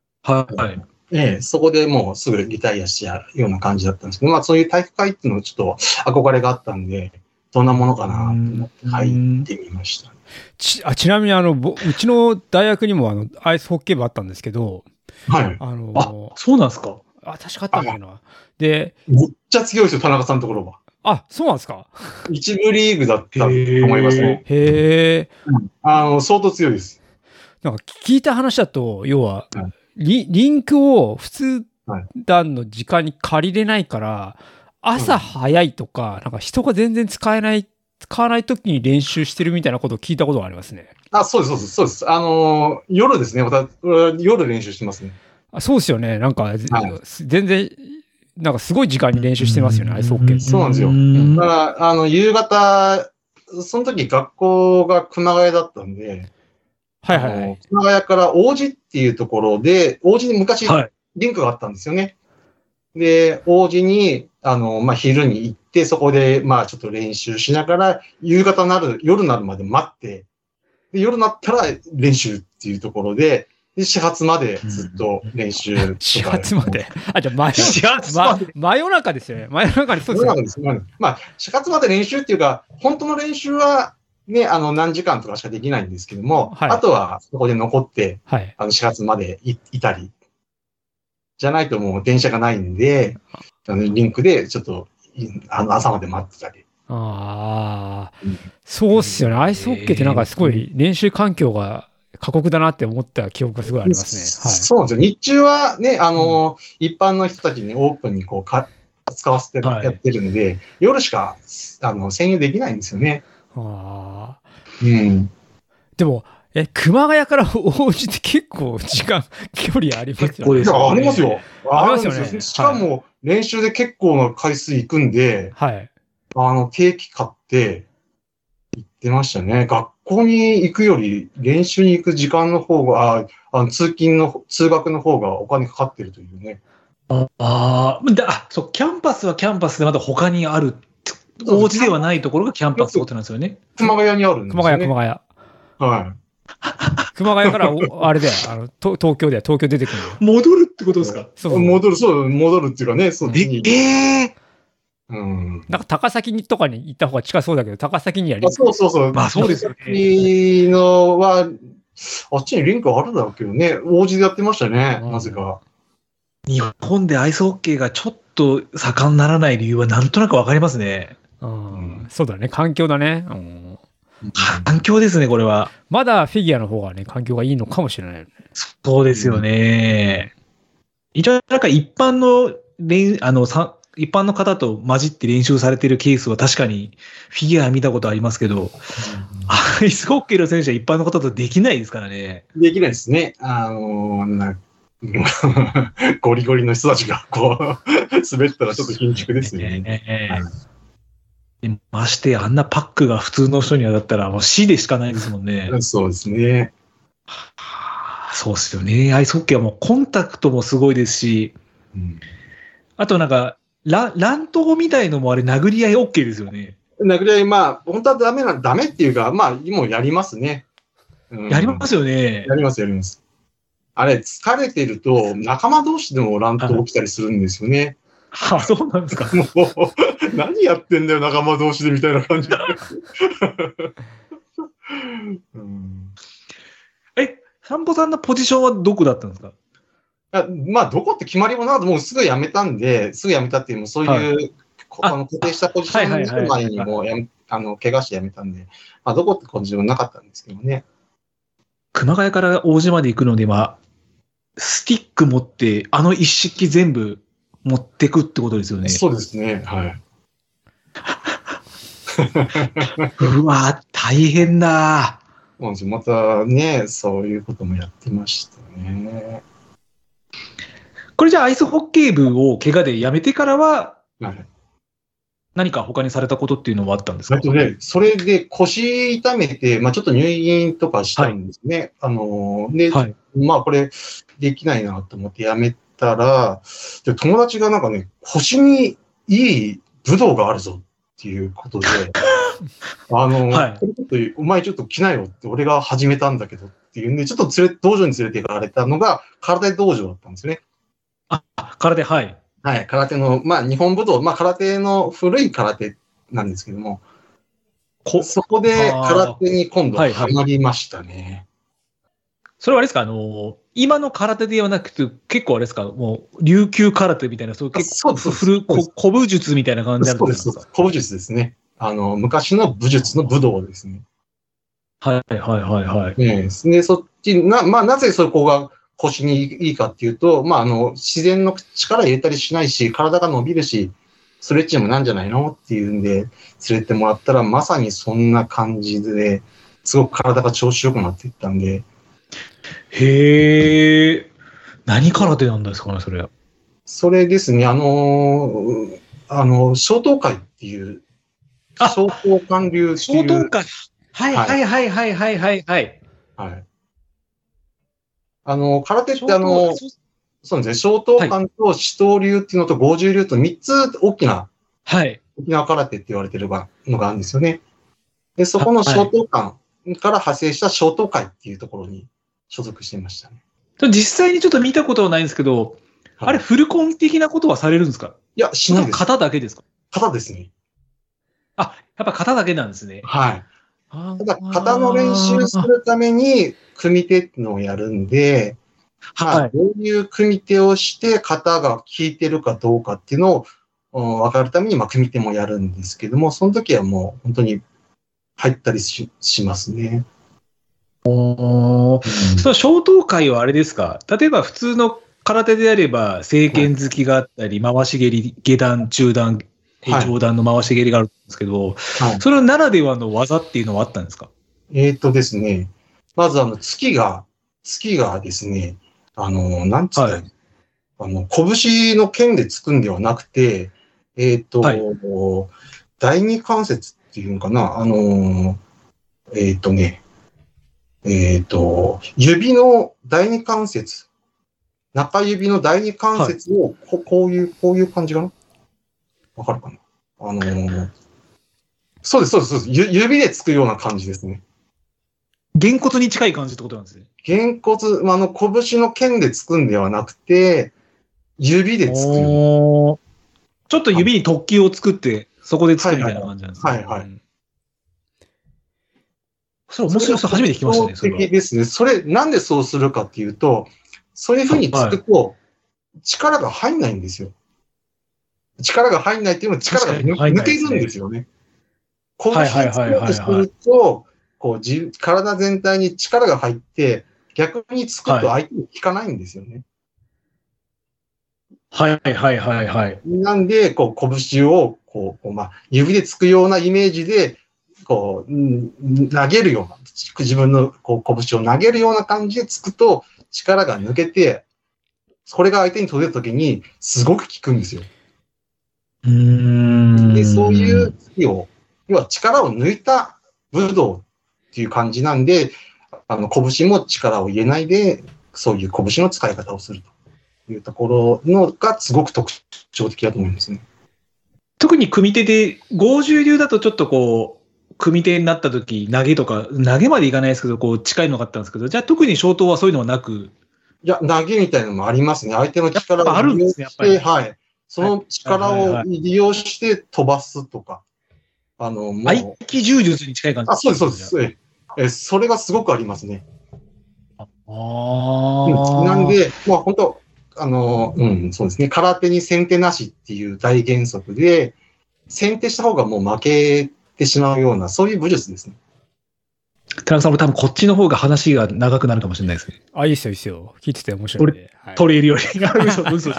そこでもうすぐリタイアしちゃうような感じだったんですけど、まあそういう体育会っていうのはちょっと憧れがあったんで、どんなものかなと思って入ってみました。 ちなみにうちの大学にもアイスホッケー部あったんですけど、 はい。そうなんですか？ 確かあったんだよな。で、 めっちゃ強いですよ、田中さんのところは。 そうなんですか？ 一部リーグだったと思いますね。相当強いです。 なんか聞いた話だと、要は、リンクを普通段の時間に借りれないから、朝早いとか、なんか人が全然使わない時に練習してるみたいなことを聞いたことがありますね。 そうです。夜ですね。また、夜練習してますね。 そうですよね。なんか、全然、なんかすごい時間に練習してますよね、アイスホッケー。 そうなんですよ。だから、夕方、その時学校が熊谷だったんで、熊谷から王子っていうところで、王子に昔、リンクがあったんですよね。で、王子に、昼に行って、そこで、ちょっと練習しながら、夜になるまで待って、で、夜になったら練習っていうところで、始発までずっと練習。 始発までじゃあ真夜中ですよね。真夜中にそうですよね。始発まで練習っていうか、本当の練習は、ね、何時間とかしかできないんですけども、あとはそこで残って、始発までいたり、じゃないともう電車がないんで、リンクでちょっと、朝まで待ってたり。 そうっすよね。アイスホッケーってなんかすごい練習環境が過酷だなって思った記憶がすごいありますね。 そうなんですよ。日中はね、一般の人たちにオープンにこう使わせてやってるんで、夜しか占有できないんですよね。 でも、熊谷から王子って結構距離ありますよね。 ありますよ。ありますよね。しかも練習で結構な回数行くんで、定期買って行ってましたね。学校に行くより練習に行く時間の方が、通学の方がお金かかってるというね。 そう、キャンパスはキャンパスでまだ他にある。お家ではないところがキャンパスってことなんですよね。 熊谷にあるんですよね。 熊谷。熊谷からあれで東京出てくる戻るってことですか？ 戻るっていうかね、 なんか高崎とかに行った方が近そうだけど、高崎にはそうそうそう。 まあそうですよね。 高崎のは、あっちにリンクあるんだろうけどね、王子でやってましたね、なぜか。 日本でアイスホッケーがちょっと盛んにならない理由はなんとなくわかりますね。 そうだね、環境だね。 環境ですね、これは。 まだフィギュアの方がね、環境がいいのかもしれないよね。 そうですよね。一応、なんか一般の一般の方と混じって練習されてるケースは確かにフィギュア見たことありますけど、アイスホッケーの選手は一般の方とできないですからね。 できないですね。ゴリゴリの人たちがこう滑ったらちょっと緊張ですよね。 ましてあんなパックが普通の人にはだったらもう死でしかないですもんね。 そうですね。 そうですよね。アイスホッケーはもうコンタクトもすごいですし、あとなんか乱闘みたいのもあれ殴り合い OK ですよね。 殴り合い、まあ本当はダメっていうか、まあもうやりますね。 やりますよね。 やります。あれ疲れてると仲間同士でも乱闘起きたりするんですよね。 そうなんですか。 もう何やってんだよ仲間同士でみたいな感じで。 散歩さんのポジションはどこだったんですか？ まあどこって決まりもなくもうすぐ辞めたっていうそういう、固定したポジションの前にも怪我して辞めたんで、まあどこってポジションなかったんですけどね。 熊谷から王子まで行くのでは、スティック持って一式全部持ってくってことですよね。 そうですね。はい。 うわ、大変だ。 またね、そういうこともやってましたね。 これじゃあアイスホッケー部を怪我でやめてからは、何か他にされたことっていうのはあったんですか？ それで腰痛めて、まあちょっと入院とかしたんですね。まあこれできないなと思ってやめたら、で友達がなんかね、腰にいい武道があるぞっていうことで、これちょっとお前ちょっと来なよって俺が始めたんだけどっていうんで、ちょっと道場に連れて行かれたのが空手道場だったんですよね。 空手、はい。 はい、空手の、まあ日本武道、まあ空手の古い空手なんですけども、そこで空手に今度ハマりましたね。 それはあれですか、今の空手ではなくて、結構あれですか、もう、琉球空手みたいな、そう結構古古武術みたいな感じなんですか？ そうです。古武術ですね。昔の武術の武道ですね。 はい。 で、そっち、まあ、なぜそこが腰にいいかっていうと、まあ、自然の力入れたりしないし、体が伸びるし、ストレッチもなんじゃないのっていうんで、連れてもらったら、まさにそんな感じで、すごく体が調子よくなっていったんで。 へえ。何空手なんですかね、それは。 それですね、松濤会っていう、松濤館流っていう。 松濤会。はい。 空手ってそうですね、松濤館と四刀流っていうのと五十流と3つ大きな、沖縄空手って言われてるのがあるんですよね。で、そこの松濤館から派生した松濤会っていうところに所属していましたね。 実際にちょっと見たことはないんですけど、あれ、フルコン的なことはされるんですか？ いや、しないです。 型だけですか？ 型ですね。 やっぱ型だけなんですね。 はい。ただ、型の練習するために、組手っていうのをやるんで、どういう組手をして型が効いてるかどうかっていうのを分かるために、組手もやるんですけども、その時はもう本当に入ったりしますね。 その松濤会はあれですか？例えば普通の空手であれば、正拳突きがあったり、回し蹴り、下段、中段、上段の回し蹴りがあるんですけど、それならではの技っていうのはあったんですか？ ですね、まず突きがですね、なんつったら、拳の剣で突くんではなくて、第二関節っていうのかな、指の第二関節、中指の第二関節を、こういう感じかな？わかるかな？そうです。指でつくような感じですね。 げんこつに近い感じってことなんですね。 げんこつ、拳の剣でつくんではなくて、指でつく。 ちょっと指に突起を作って、そこでつくみたいな感じなんですね。 はいはい。 それ面白い。初めて聞きましたね。 それですね。それ、なんでそうするかっていうと、そういうふうにつくと、力が入んないんですよ。力が入んないっていうのは力が抜けるんですよね。拳をつこうとすると、こう体全体に力が入って、逆につくと相手に効かないんですよね。 はいはいはいはい。 なんで、こう、拳を、指でつくようなイメージで、こう、投げるような、自分の拳を投げるような感じでつくと、力が抜けて、それが相手に届いたときに、すごく効くんですよ。で、そういう突きを、要は力を抜いた武道っていう感じなんで、拳も力を入れないで、そういう拳の使い方をするというところのがすごく特徴的だと思いますね。 特に組手で、剛柔流だとちょっとこう、組手になった時投げとか、投げまでいかないですけど、こう近いのがあったんですけど、じゃあ特に消灯はそういうのはなく。 いや、投げみたいなのもありますね。相手の力を利用して、はい。その力を利用して飛ばすとか。 もう合気柔術に近い感じ。 そうです、そうです。それがすごくありますね。なんで、本当、そうですね。空手に先手なしっていう大原則で、先手した方がもう負けてしまうような、そういう武術ですね。 田中さんも多分こっちの方が話が長くなるかもしれないですね。 いいっすよ、いいっすよ。聞いてて面白いんで。 取れるより。嘘です。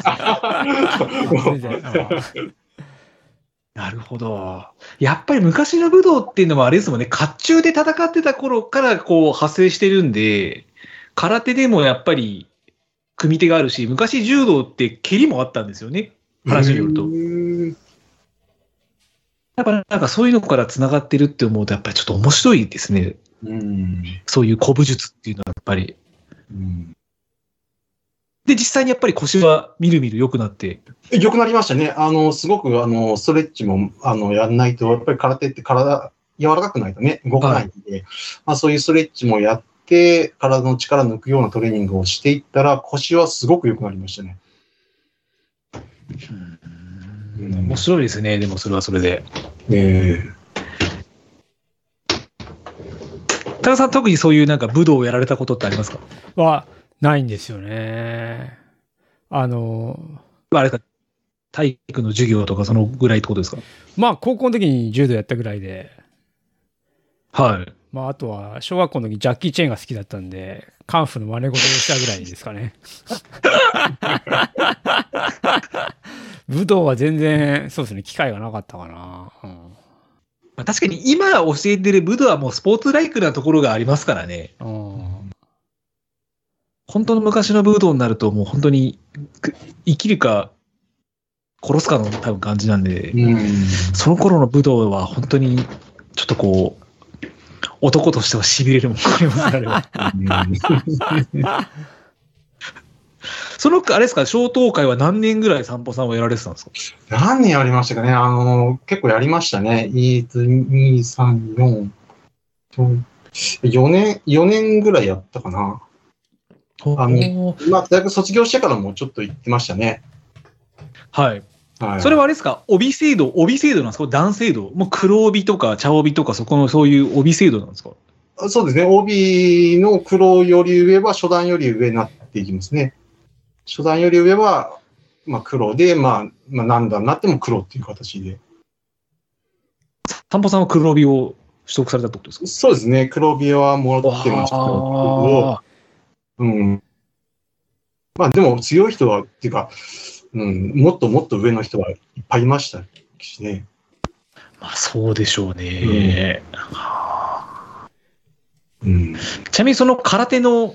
なるほど。やっぱり昔の武道っていうのはあれですもんね、甲冑で戦ってた頃からこう派生してるんで、空手でもやっぱり組手があるし、昔柔道って蹴りもあったんですよね、話によると。やっぱなんかそういうのから繋がってるって思うと、やっぱりちょっと面白いですね。そういう古武術っていうのはやっぱり。で、実際にやっぱり腰はみるみる良くなって。 良くなりましたね。すごく、ストレッチも、やんないと、やっぱり空手って体、柔らかくないとね、動かないんで、そういうストレッチもやって、体の力抜くようなトレーニングをしていったら、腰はすごく良くなりましたね。 面白いですね、でもそれはそれで。田中さん、特にそういうなんか武道をやられたことってありますか？ はないんですよね。 あれか、体育の授業とかそのぐらいってことですか？ 高校の時に柔道やったぐらいで。 はい。 あとは小学校の時ジャッキー・チェーンが好きだったんで、カンフーの真似事をしたぐらいですかね。武道は全然、そうですね、機会がなかったかな。 確かに今教えてる武道はもうスポーツライクなところがありますからね。本当の昔の武道になるともう本当に生きるか殺すかの多分感じなんで、その頃の武道は本当にちょっとこう、男としては痺れるものがあります。そのあれですか、消灯会は何年ぐらい散歩さんはやられてたんですか？ 何年やりましたかね。結構やりましたね。2、3、4年ぐらいやったかな。大学卒業してからもちょっと行ってましたね。 はい。それはあれですか、帯制度なんですか？段制度？もう黒帯とか茶帯とかそういう帯制度なんですか？ そうですね。帯の黒より上は初段より上になっていきますね。初段より上は、黒で、何段になっても黒っていう形で。 散歩さんは黒帯を取得されたってことですか？ そうですね。黒帯はもらってましたけど、でも強い人は、っていうか、もっともっと上の人はいっぱいいましたしね。 そうでしょうね。ちなみにその空手の、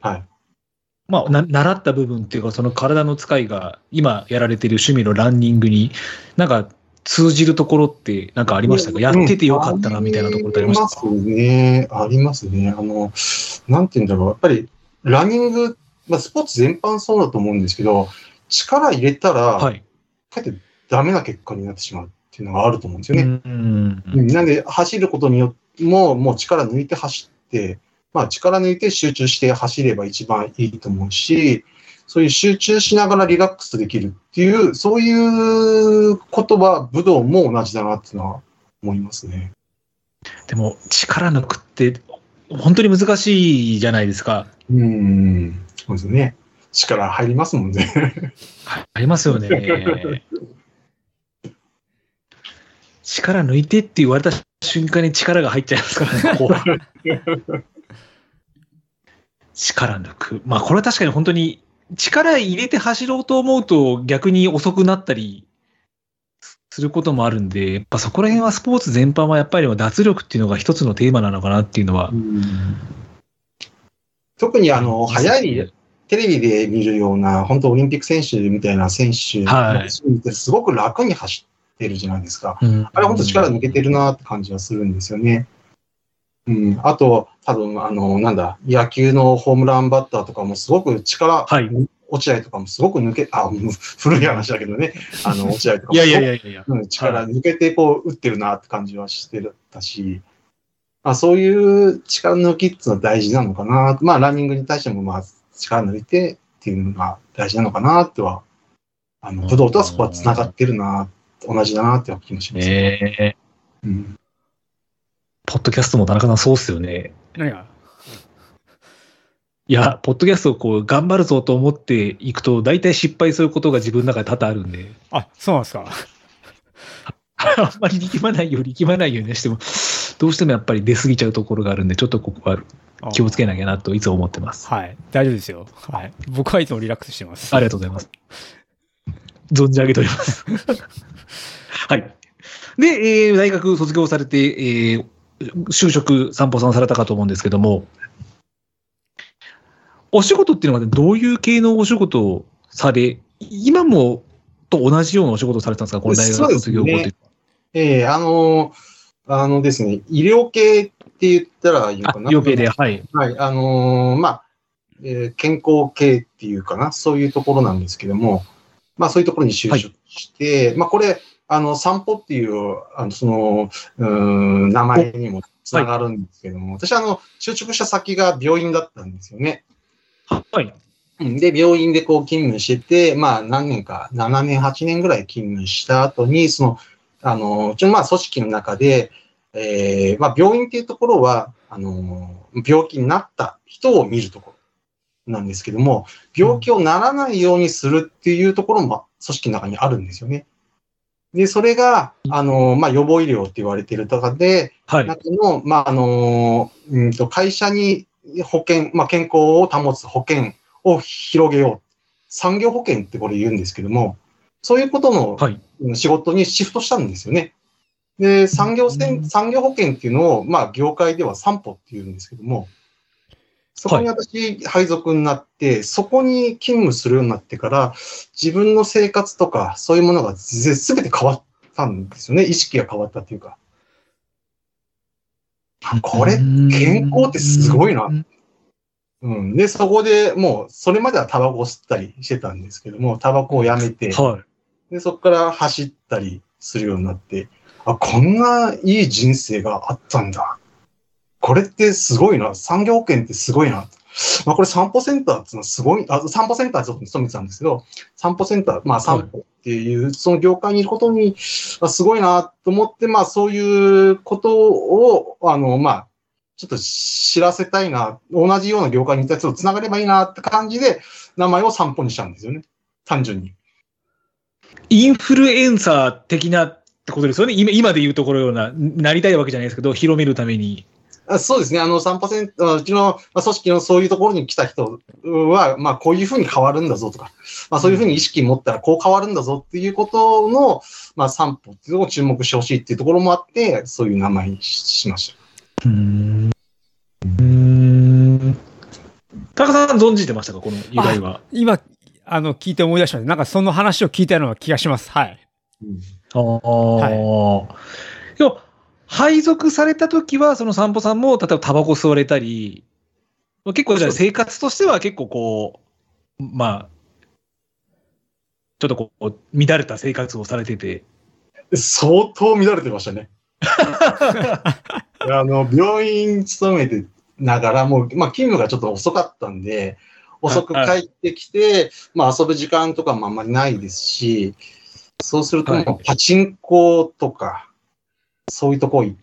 習った部分っていうか、その体の使いが今やられている趣味のランニングになんか通じるところってなんかありましたか？やっててよかったなみたいなところってありましたか？ ありますね。なんて言うんだろう。やっぱりランニング、スポーツ全般そうだと思うんですけど、力入れたら、かえってダメな結果になってしまうっていうのがあると思うんですよね。なんで、走ることによってもう力抜いて走って、力抜いて集中して走れば一番いいと思うし、 そういう集中しながらリラックスできるっていう、そういうことは武道も同じだなっていうのは思いますね。 でも、力抜くって、本当に難しいじゃないですか。 そうですね。力入りますもんね。 入りますよね。力抜いてって言われた瞬間に力が入っちゃいますからね、こう。力抜く。まあ、これは確かに本当に力入れて走ろうと思うと逆に遅くなったりすることもあるんで、やっぱそこら辺はスポーツ全般はやっぱり脱力っていうのが一つのテーマなのかなっていうのは。 特に速いテレビで見るような、本当オリンピック選手みたいな選手ってすごく楽に走ってるじゃないですか。あれ本当力抜けてるなって感じはするんですよね。あと、多分、野球のホームランバッターとかもすごく力、落合とかもすごく古い話だけどね、落合とかも力抜けてこう打ってるなって感じはしてたし、そういう力抜きっていうのは大事なのかな。まあ、ランニングに対しても、まあ、力抜いてっていうのが大事なのかなとは、武道とはそこは繋がってるな、同じだなって気もしますね。 ポッドキャストも田中さんそうっすよね。 何が？ いや、ポッドキャストをこう頑張るぞと思っていくと、大体失敗することが自分の中で多々あるんで。 あ、そうなんですか。 あんまり力まないようにしても、どうしてもやっぱり出過ぎちゃうところがあるんで、ちょっとここは気をつけなきゃなといつも思ってます。 はい。大丈夫ですよ。はい。僕はいつもリラックスしてます。 ありがとうございます。存じ上げております。はい。で、大学卒業されて、就職散歩さんされたかと思うんですけども、お仕事っていうのはどういう系のお仕事をされ、今もと同じようなお仕事をされたんですか、この大学卒業後って。 ですね、医療系って言ったらいいのかな。 医療系で、はい。 はい。まあ、健康系っていうかな、そういうところなんですけども、まあそういうところに就職して、まあこれ、散歩っていう、名前にもつながるんですけども、私就職した先が病院だったんですよね。 はい。 で、病院でこう勤務してて、まあ何年か、7年、8年ぐらい勤務した後に、まあ組織の中で、まあ病院っていうところは、病気になった人を見るところなんですけども、病気をならないようにするっていうところも組織の中にあるんですよね。で、それが、まあ予防医療って言われている中で、中の、まあ会社に保険、まあ健康を保つ保険を広げよう。産業保険ってこれ言うんですけども、そういうことの仕事にシフトしたんですよね。で、産業保険っていうのを、まあ、業界では散歩って言うんですけども、そこに私、配属になって、そこに勤務するようになってから、自分の生活とか、そういうものが全て変わったんですよね。意識が変わったっていうか。これ、健康ってすごいな。で、そこでもう、それまではタバコを吸ったりしてたんですけども、タバコをやめて、で、そこから走ったりするようになって、こんないい人生があったんだ。これってすごいな。産業保険ってすごいな。まあ、これ散歩センターっていうのはすごい、散歩センターちょっと勤めてたんですけど、散歩センター、まあ散歩っていう、その業界にいることに、すごいなと思って、まあそういうことを、まあ、ちょっと知らせたいな、同じような業界にいた人と繋がればいいなって感じで、名前を散歩にしたんですよね。単純に。 インフルエンサー的なってことですよね。今で言うところような、なりたいわけじゃないですけど、広めるために。 そうですね。散歩センター、うちの組織のそういうところに来た人は、まあ、こういうふうに変わるんだぞとか、まあ、そういうふうに意識持ったらこう変わるんだぞっていうことの、まあ、散歩っていうのを注目してほしいっていうところもあって、そういう名前にしました。 田中さん存じてましたか、この由来は。 今、聞いて思い出しました。なんかその話を聞いたような気がします。はい。 でも配属されたときは、その散歩さんも、例えばタバコ吸われたり、結構じゃあ生活としては結構こう、まあ、ちょっとこう、乱れた生活をされてて。 相当乱れてましたね。病院勤めてながらも、まあ勤務がちょっと遅かったんで、 遅く帰ってきて、まあ遊ぶ時間とかもあんまりないですし、そうするともうパチンコとか、そういうとこ行って、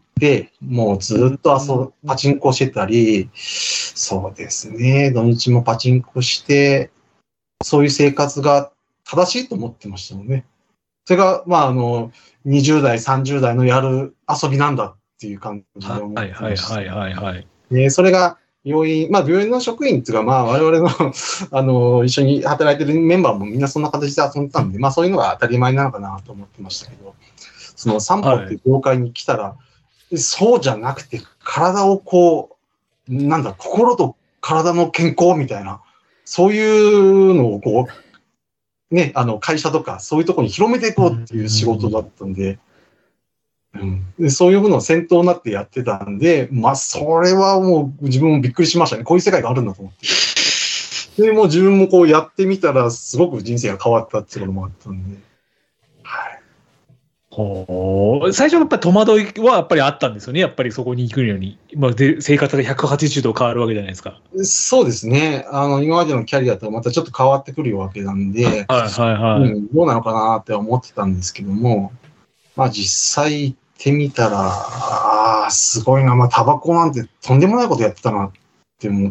もうずっとパチンコしてたり、そうですね、土日もパチンコして、そういう生活が正しいと思ってましたもんね。それが、まあ20代、30代のやる遊びなんだっていう感じで思ってました。それが、病院の職員っていうか、まあ我々の一緒に働いてるメンバーもみんなそんな形で遊んでたんで、まあそういうのが当たり前なのかなと思ってましたけど、その散歩っていう業界に来たら、そうじゃなくて体を心と体の健康みたいな、そういうのをね、会社とかそういうところに広めていこうっていう仕事だったんで、でそういうのを先頭になってやってたんで、まあ、それはもう自分もびっくりしましたね。こういう世界があるんだと思って。で、もう自分もやってみたら、すごく人生が変わったっていうこともあったんで。 はい。最初のやっぱり戸惑いはやっぱりあったんですよね。やっぱりそこに行くのに。生活が180度変わるわけじゃないですか。 そうですね。今までのキャリアとはまたちょっと変わってくるわけなんで、どうなのかなって思ってたんですけども、まあ実際行ってみたら、すごいな、まあタバコなんてとんでもないことやってたなって思って。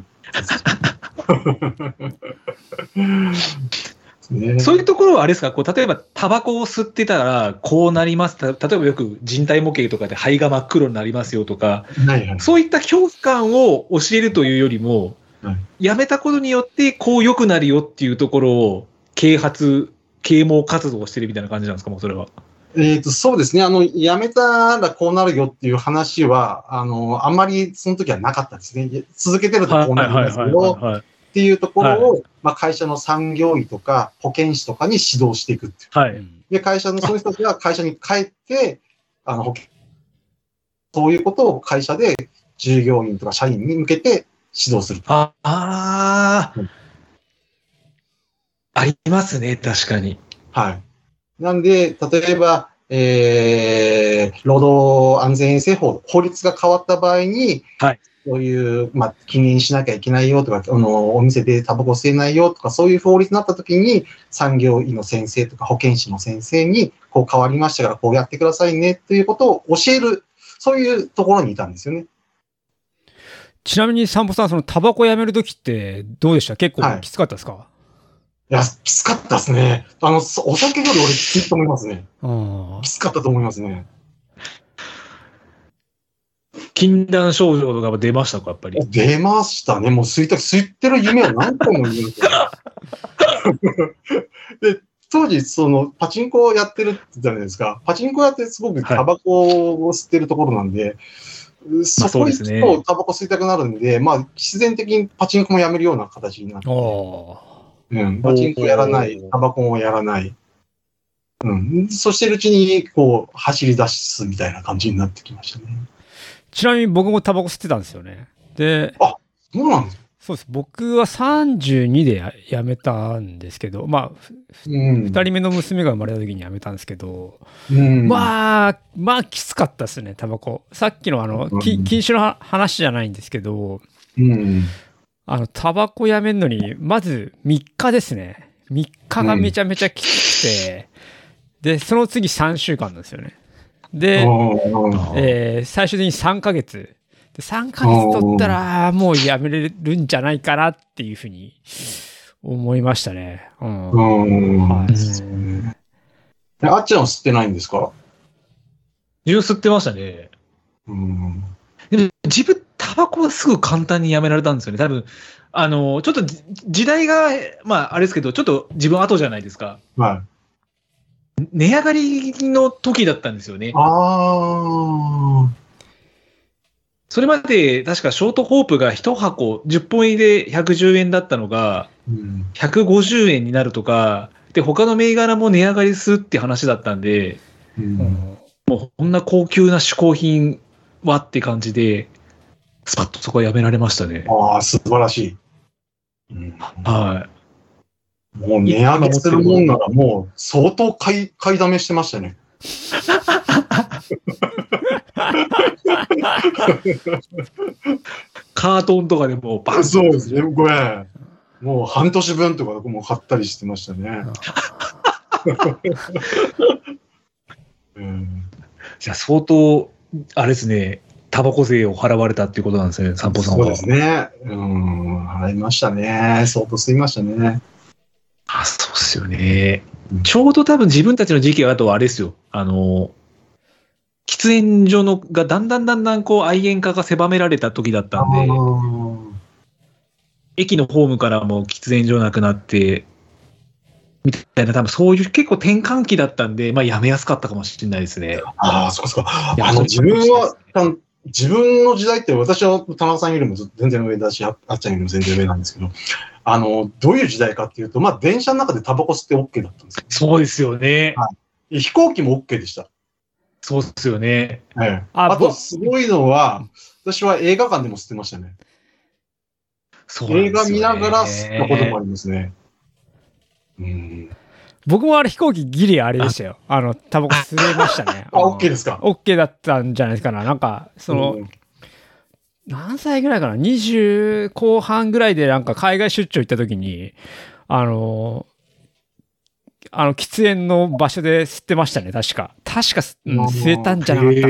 そういうところはあれですか、例えばタバコを吸ってたらこうなります。例えばよく人体模型とかで肺が真っ黒になりますよとか、そういった恐怖感を教えるというよりも、やめたことによってこう良くなるよっていうところを啓蒙活動をしてるみたいな感じなんですか、もうそれは。 そうですね。やめたらこうなるよっていう話は、あんまりその時はなかったですね。続けてるとこうなりますよっていうところを、まあ、会社の産業医とか保健師とかに指導していくっていう。で、会社のそういう人たちは会社に帰って、そういうことを会社で従業員とか社員に向けて指導する。 ありますね、確かに。 はい。なんで、例えば、労働安全衛生法律が変わった場合に、そういう、まあ、禁煙しなきゃいけないよとか、お店でタバコ吸えないよとか、そういう法律になった時に、産業医の先生とか保健師の先生に、こう変わりましたから、こうやってくださいねということを教える、そういうところにいたんですよね。 ちなみに、散歩さん、そのタバコやめる時ってどうでした？結構きつかったですか？ いや、きつかったですね。お酒より俺きついと思いますね。きつかったと思いますね。 禁断症状とか出ましたか、やっぱり。 出ましたね。もう吸ってる夢を何回も見る。で、当時、パチンコをやってるって言ったじゃないですか。パチンコやってすごくタバコを吸ってるところなんで、そこに行くとタバコ吸いたくなるんで、まあ、必然的にパチンコもやめるような形になって。パチンコやらない、タバコもやらない。そしてるうちに、走り出すみたいな感じになってきましたね。 ちなみに僕もタバコ吸ってたんですよね。で、 そうなんですか？ そうです。僕は32で辞めたんですけど、まあ、2人目の娘が生まれた時に辞めたんですけど、まあ、きつかったですね、タバコ。さっきの禁酒の話じゃないんですけど、タバコやめるのに、まず3日ですね。3日がめちゃめちゃきつくて、で、その次3週間なんですよね。で、最終的に3ヶ月。で、3ヶ月取ったら、もうやめれるんじゃないかなっていうふうに思いましたね。あっちゃんは吸ってないんですか？ 自分吸ってましたね。でも自分、タバコはすぐ簡単にやめられたんですよね。多分、ちょっと時代が、まあ、あれですけど、ちょっと自分後じゃないですか。値上がりの時だったんですよね。それまで確かショートホープが1箱10本入りで110円だったのが、150円になるとか、で、他の銘柄も値上がりするって話だったんで、もうこんな高級な嗜好品はって感じで、スパッとそこはやめられましたね。 素晴らしい。もう値上げするもんならもう相当買いだめしてましたね。 カートンとかでもバン。そうですね、ごめん。 もう半年分とかも買ったりしてましたね。 じゃあ相当、あれですね、タバコ税を払われたっていうことなんですね、散歩さんは。 そうですね。払いましたね。相当吸いましたね。 そうっすよね。ちょうど多分自分たちの時期はあとあれですよ。喫煙所がだんだんこう愛煙家が狭められた時だったんで、駅のホームからも喫煙所なくなって、みたいな、多分そういう結構転換期だったんで、まあやめやすかったかもしれないですね。 そうかそうか。自分の時代って、私は田中さんよりも全然上だし、あっちゃんよりも全然上なんですけど、どういう時代かっていうと、まあ電車の中でタバコ吸って OK だったんですよ。 そうですよね。 飛行機も OK でした。 そうですよね。 あと、すごいのは、私は映画館でも吸ってましたね。映画見ながら吸ったこともありますね。 僕も飛行機ギリあれでしたよ。タバコ吸えましたね。 OK ですか？ OK だったんじゃないですかな。なんか、何歳ぐらいかな ?20 後半ぐらいでなんか海外出張行った時に、喫煙の場所で吸ってましたね、確か。吸えたんじゃなかったかな。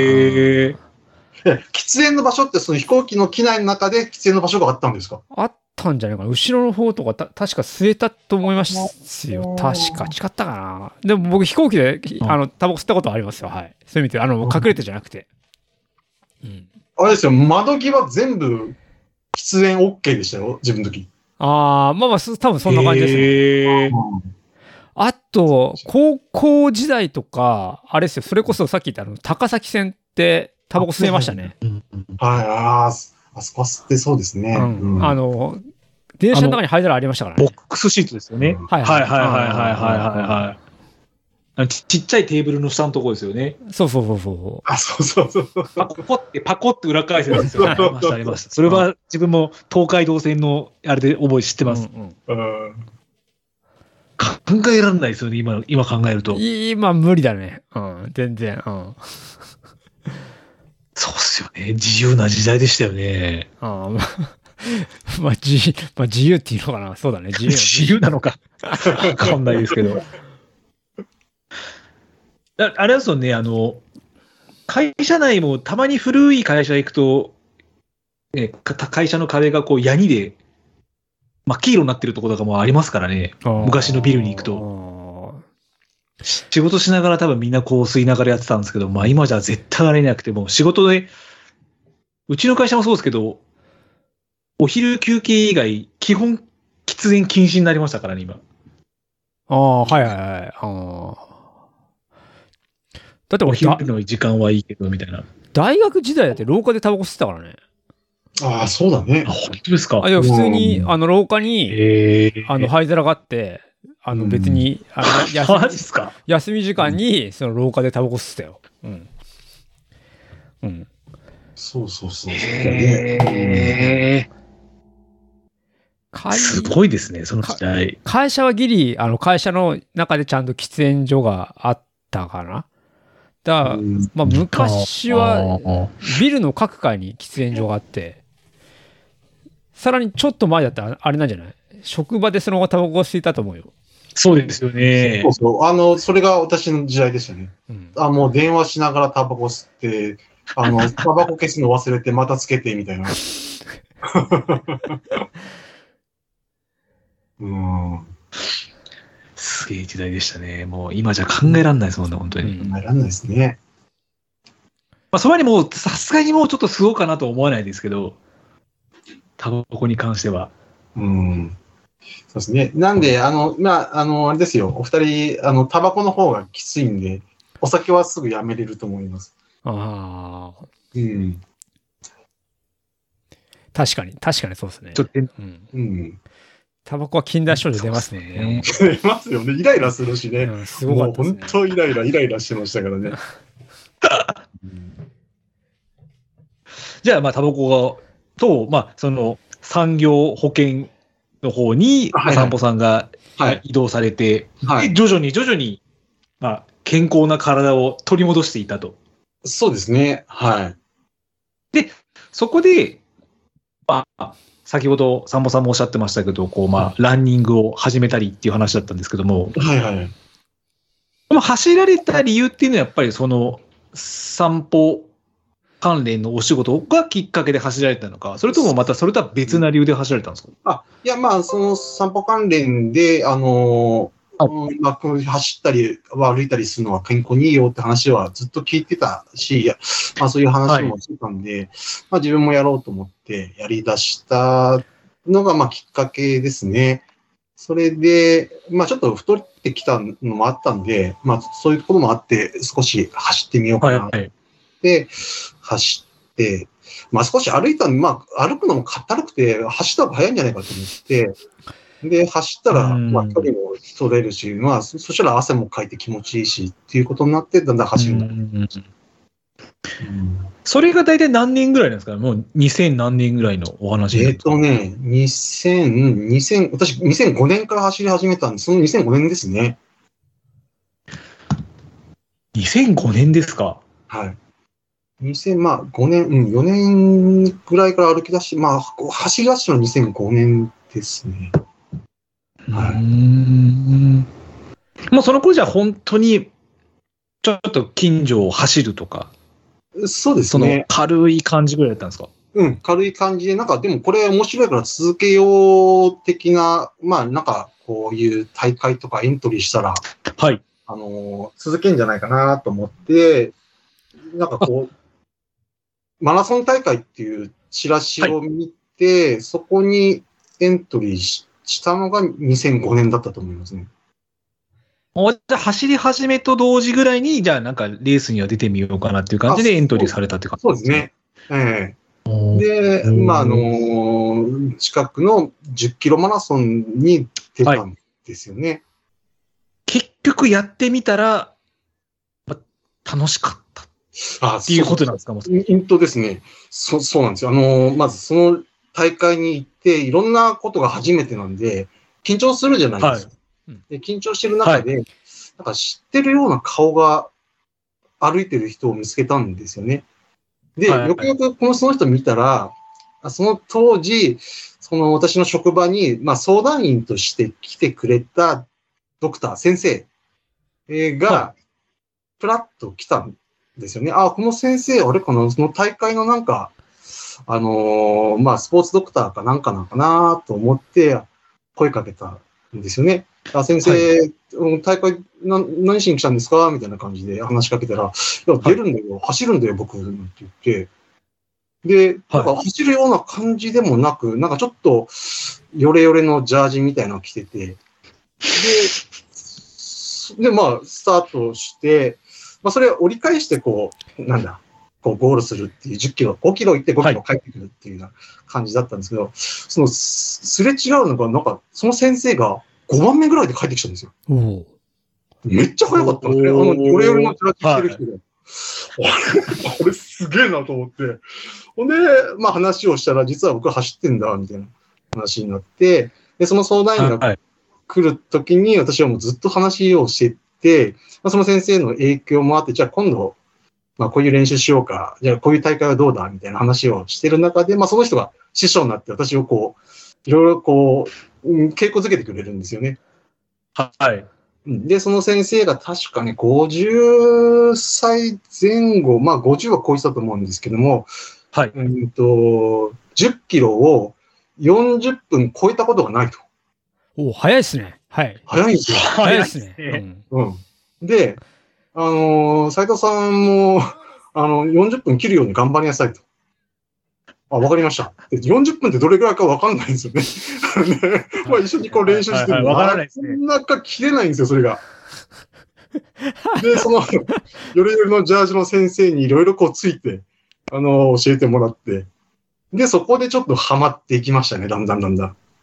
喫煙の場所ってその飛行機の機内の中で喫煙の場所があったんですか？ あったんじゃないかな。後ろの方とか確か吸えたと思いますよ。確か。違ったかな。でも僕飛行機でタバコ吸ったことありますよ。はい。そういう意味で、隠れてじゃなくて。 あれですよ、窓際全部喫煙 OK でしたよ、自分の時。 まあ多分そんな感じですね。あと、高校時代とか、あれですよ、それこそさっき言った高崎線ってタバコ吸えましたね。 あそこは吸ってそうですね。 電車の中に灰皿ありましたからね。 ボックスシートですよね。はい。ちっちゃいテーブルの下のところですよね。 そう。 そう。 パコって裏返せるんですよ。ありました。それは自分も東海道線のあれで覚え知ってます。考えられないですよね、今考えると。 今無理だね。全然。 そうっすよね。自由な時代でしたよね。 まあ自由っていうのかな。そうだね。 自由なのか。わかんないですけど。あれですよね、会社内もたまに古い会社行くと、会社の壁がこうヤニで真っ黄色になってるところとかもありますからね。昔のビルに行くと。仕事しながら多分みんなこう吸いながらやってたんですけど、まあ今じゃ絶対あれなくても、仕事で、うちの会社もそうですけど、お昼休憩以外、基本喫煙禁止になりましたからね、今。だってお昼の時間はいいけど、みたいな。 大学時代だって廊下でタバコ吸ってたからね。 そうだね。 本当ですか？ いや、普通に、廊下に、灰皿があって、別に、休み時間に、その廊下でタバコ吸ってたよ。 そう。 すごいですね、その時代。 会社はギリ、会社の中でちゃんと喫煙所があったかな。だから、まあ、昔は、ビルの各階に喫煙所があって、さらにちょっと前だったら、あれなんじゃない？職場でそのままタバコを吸いたと思うよ。 そうですよね。 そう。それが私の時代でしたね。もう電話しながらタバコ吸って、タバコ消すの忘れてまたつけてみたいな。 すげえ時代でしたね。もう今じゃ考えられないですもんね、本当に。 考えられないですね。 まあ、それにもう、さすがにもうちょっと吸おうかなとは思わないですけど、タバコに関しては。 そうですね。なんで、あれですよ。お二人、タバコの方がきついんで、お酒はすぐやめれると思います。 確かにそうですね。タバコは禁断症状出ますもんね。 出ますよね。イライラするしね。 すごかったですね。 もう本当イライラしてましたからね。 じゃあ、まあ、タバコと、まあ、その、産業保険の方に、散歩さんが移動されて、で徐々に、まあ、健康な体を取り戻していたと。 そうですね。はい。 で、そこで、まあ、 先ほど散歩さんもおっしゃってましたけど、こう、ランニングを始めたりっていう話だったんですけども、 はいはい。 この走られた理由っていうのはやっぱりその散歩関連のお仕事がきっかけで走られたのか、それともまたそれとは別な理由で走られたんですか？ いや、その散歩関連で、走ったり歩いたりするのは健康にいいよって話はずっと聞いてたし、そういう話もしてたんで、自分もやろうと思ってやり出したのが、きっかけですね。それで、ちょっと太ってきたのもあったんで、そういうこともあって、少し走ってみようかな。で、走って、少し歩いたの、歩くのもかったるくて、走った方が早いんじゃないかと思って、で、走ったら、距離も取れるし、そしたら汗もかいて気持ちいいし、っていうことになって、だんだん走るようになって。 それが大体何年ぐらいなんですか？もう2000何年ぐらいのお話ですか私2005年から走り始めたんで、その2005年ですね。 2005年ですか？ はい。5年、4年ぐらいから歩き出し、走り出したのは2005年ですね。 はい。もうその頃じゃ本当に、ちょっと近所を走るとか。 そうですね。 その軽い感じぐらいだったんですか？ 軽い感じで、でもこれ面白いから続けよう的な、こういう大会とかエントリーしたら、 はい。 続けんじゃないかなと思って、マラソン大会っていうチラシを見て、そこにエントリーしたのが2005年だったと思いますね。 じゃあ走り始めと同時ぐらいに、じゃあレースには出てみようかなっていう感じでエントリーされたって感じですね。そうですね。で、近くの10キロマラソンに出たんですよね。 結局やってみたら、楽しかったっていうことなんですか？ 本当ですね。そうなんですよ。まずその大会に行って、いろんなことが初めてなんで、緊張するじゃないですか。で緊張してる中で、知ってるような顔が歩いてる人を見つけたんですよね。で、よくよくその人見たら、その当時、私の職場に、相談員として来てくれたドクター、先生が、プラッと来たんですよね。この先生、あれかな、その大会のスポーツドクターかなんかなと思って声かけたんですよね。先生、大会何しに来たんですかみたいな感じで話しかけたら、いや、出るんだよ、走るんだよ、僕、って言って。で、走るような感じでもなく、ちょっと、ヨレヨレのジャージみたいなの着てて、で、スタートして、それを折り返して、ゴールするっていう10キロ、5キロ行って5キロ帰ってくるっていうような感じだったんですけど、すれ違うのが、その先生が5番目ぐらいで帰ってきたんですよ。めっちゃ早かったんですね。ヨレヨレのジャージ着てる人で。これすげえなと思って。ほんで、話をしたら、実は僕走ってんだ、みたいな話になって、で、その相談員が来るときに、私はもうずっと話をしてて、その先生の影響もあって、じゃあ今度、こういう練習しようか、じゃあこういう大会はどうだ、みたいな話をしてる中で、その人が師匠になって、私をいろいろ稽古づけてくれるんですよね。 はい。 で、その先生が確かね、50歳前後、50は超えてたと思うんですけども、 はい。 10キロを40分超えたことがないと。 早いですね。はい。 早いんですよ。 早いですね。 で、斉藤さんも、40分切るように頑張りなさいと。わかりました。40分ってどれくらいかわかんないんですよね。一緒に練習してるわからないですね。 なかなか切れないんですよ、それが。で、ヨレヨレのジャージの先生にいろいろついて、教えてもらって。で、そこでちょっとハマっていきましたね、だんだん。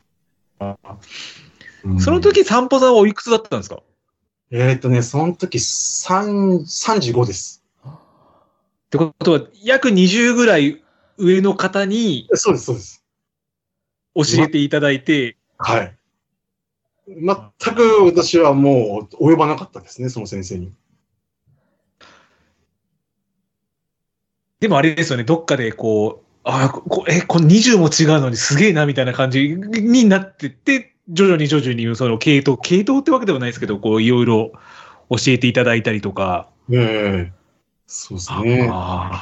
その時散歩さんはおいくつだったんですか？ その時35です。 ってことは、約20ぐらい上の方に、 そうです。 教えていただいて、 はい。全く私はもう及ばなかったですね、その先生に。 でもあれですよね、どっかでこれ20も違うのにすげえなみたいな感じになってって、徐々にその系統ってわけではないですけど、こういろいろ教えていただいたりとか。 そうですね。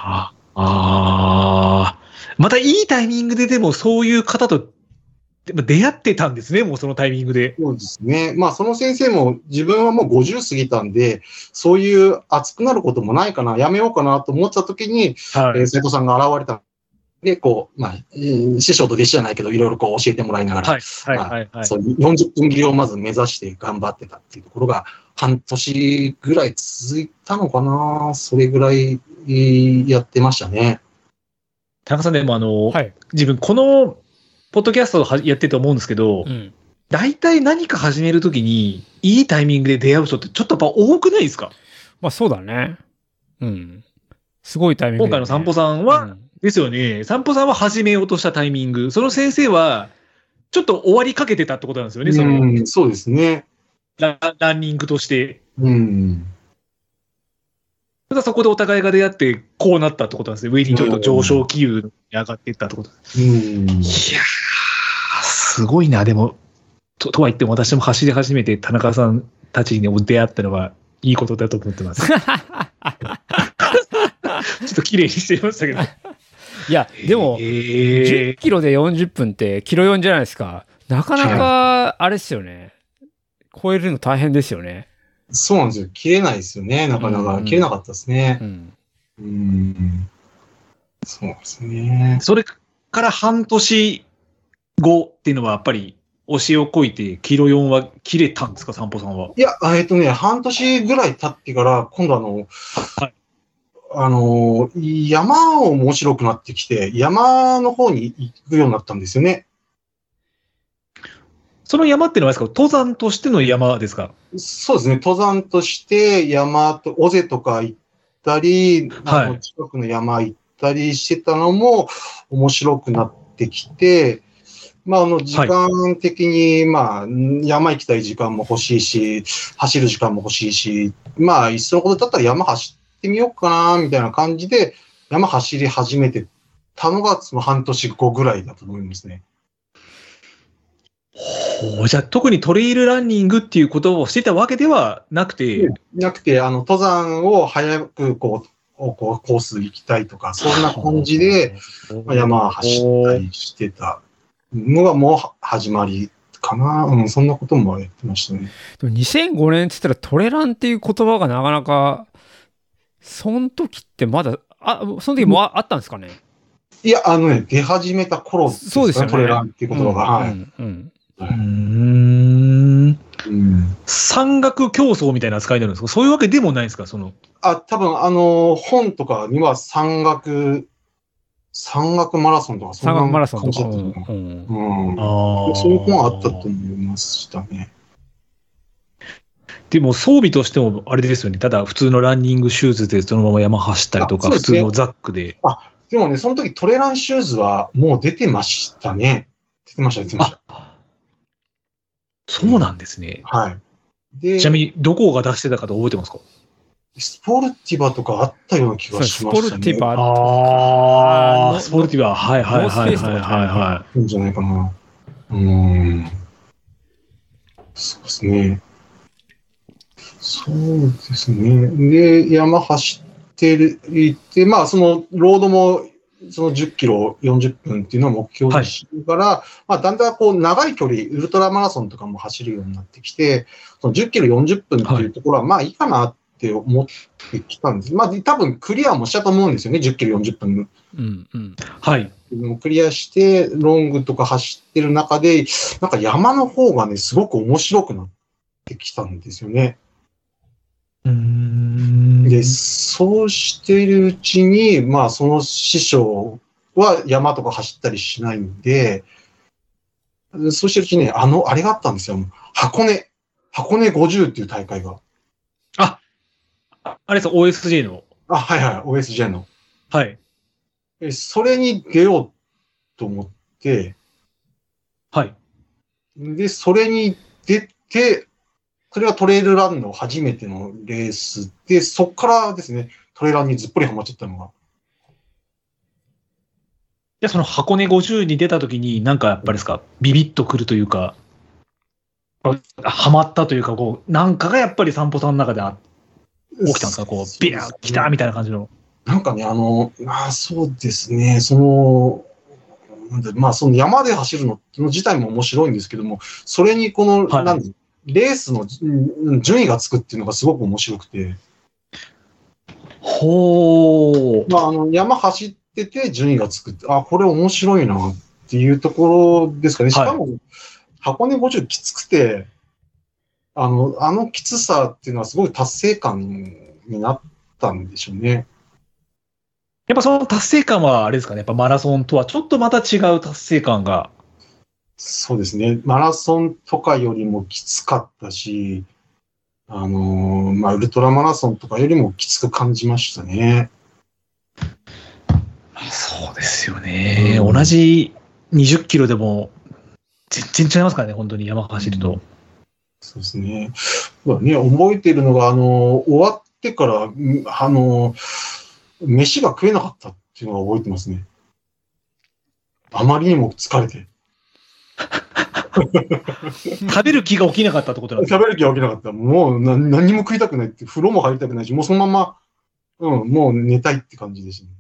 またいいタイミングででもそういう方と出会ってたんですね、もうそのタイミングで。 そうですね。まあその先生も自分はもう50過ぎたんで、そういう熱くなることもないかな、やめようかなと思った時に、生徒さんが現れた。で、こう、師匠と弟子じゃないけど、いろいろこう教えてもらいながら、そういう40分切りをまず目指して頑張ってたっていうところが、半年ぐらい続いたのかな、それぐらいやってましたね。 田中さんでも自分このポッドキャストをやってて思うんですけど、大体何か始めるときに、いいタイミングで出会う人ってちょっとやっぱ多くないですか？ まあそうだね。すごいタイミング、 今回の散歩さんは、ですよね。散歩さんは始めようとしたタイミング。その先生は、ちょっと終わりかけてたってことなんですよね。 そうですね。 ランニングとして。ただそこでお互いが出会って、こうなったってことなんですね。上にちょっと上昇気流に上がっていったってことです。いやー、すごいな。でも、とは言っても私も走り始めて田中さんたちに出会ったのはいいことだと思ってます。ちょっと綺麗にしてみましたけど。 いや、でも、10キロで40分ってキロ4じゃないですか。なかなか、あれですよね。超えるの大変ですよね。 そうなんですよ。切れないですよね。なかなか切れなかったですね。そうですね。 それから半年後っていうのはやっぱり教えをこいてキロ4は切れたんですか、散歩さんは。 いや、半年ぐらい経ってから、今度山を面白くなってきて、山の方に行くようになったんですよね。 その山っていうのはですか、登山としての山ですか？ そうですね。登山として山と、尾瀬とか行ったり、近くの山行ったりしてたのも面白くなってきて、時間的に、山行きたい時間も欲しいし、走る時間も欲しいし、いっそのことだったら山走ってみようかな、みたいな感じで、山走り始めてたのが、その半年後ぐらいだと思いますね。 じゃあ特にトレイルランニングっていうことをしてたわけではなくて、 登山を早くコース行きたいとか、そんな感じで、山走ったりしてたのがもう始まりかな。そんなこともやってましたね。 2005年って言ったらトレランっていう言葉がなかなか、その時ってまだ、その時もあったんですかね？ いや、出始めた頃ですね。そうですよね。トレランっていう言葉が。 山岳競争みたいな扱いになるんですか？そういうわけでもないですか？ 多分本とかには山岳マラソンとか、そんな感じだったのかな。そういう本あったと思いましたね。 でも装備としてもあれですよね。ただ普通のランニングシューズでそのまま山走ったりとか、普通のザックで。 でもね、その時トレランシューズはもう出てましたね。出てました。 そうなんですね。 で、 ちなみにどこが出してたかと覚えてますか？ スポルティバとかあったような気がしましたね。 スポルティバ。スポルティバ。はい。 いいんじゃないかな。そうですね。そうですね。で、山走っていって、そのロードもその10キロ40分っていうのを目標にしながら、だんだんこう長い距離、ウルトラマラソンとかも走るようになってきて、その10キロ40分っていうところは、いいかなって思ってきたんです。多分クリアもしたと思うんですよね、10キロ40分。クリアして、ロングとか走ってる中で、なんか山の方がね、すごく面白くなってきたんですよね。で、そうしているうちに、その師匠は山とか走ったりしないんで、そうしてるうちに、あれがあったんですよ。箱根50っていう大会が。 あれです、OSJ の。 OSJ の。それに出ようと思って、で、それに出て、それがトレイルランの初めてのレースで、そっからですね、トレイルランにずっぷりハマっちゃったのが。 で、その箱根50に出た時に、なんかやっぱりですか、ビビッとくるというか、ハマったというか、こう、なんかがやっぱり散歩さんの中で起きたんですか、こう、ビヤー来たみたいな感じの。 なんかね、そうですね、その山で走るの自体も面白いんですけども、それにこの、はい、レースの順位がつくっていうのがすごく面白くて。 ほー。山走ってて順位がつくって、これ面白いなっていうところですかね。しかも、箱根50きつくて、あのきつさっていうのはすごい達成感になったんでしょうね。 やっぱその達成感はあれですかね。やっぱマラソンとはちょっとまた違う達成感が。 そうですね。マラソンとかよりもきつかったし、ウルトラマラソンとかよりもきつく感じましたね。 そうですよね。同じ20キロでも全然違いますからね。本当に山走ると。 そうですね。覚えているのが、終わってから、飯が食えなかったっていうのは覚えてますね。あまりにも疲れて。 食べる気が起きなかったってことなんですか？ 食べる気が起きなかった。もう何も食いたくないって、風呂も入りたくないし、もうそのまま、もう寝たいって感じでしたね。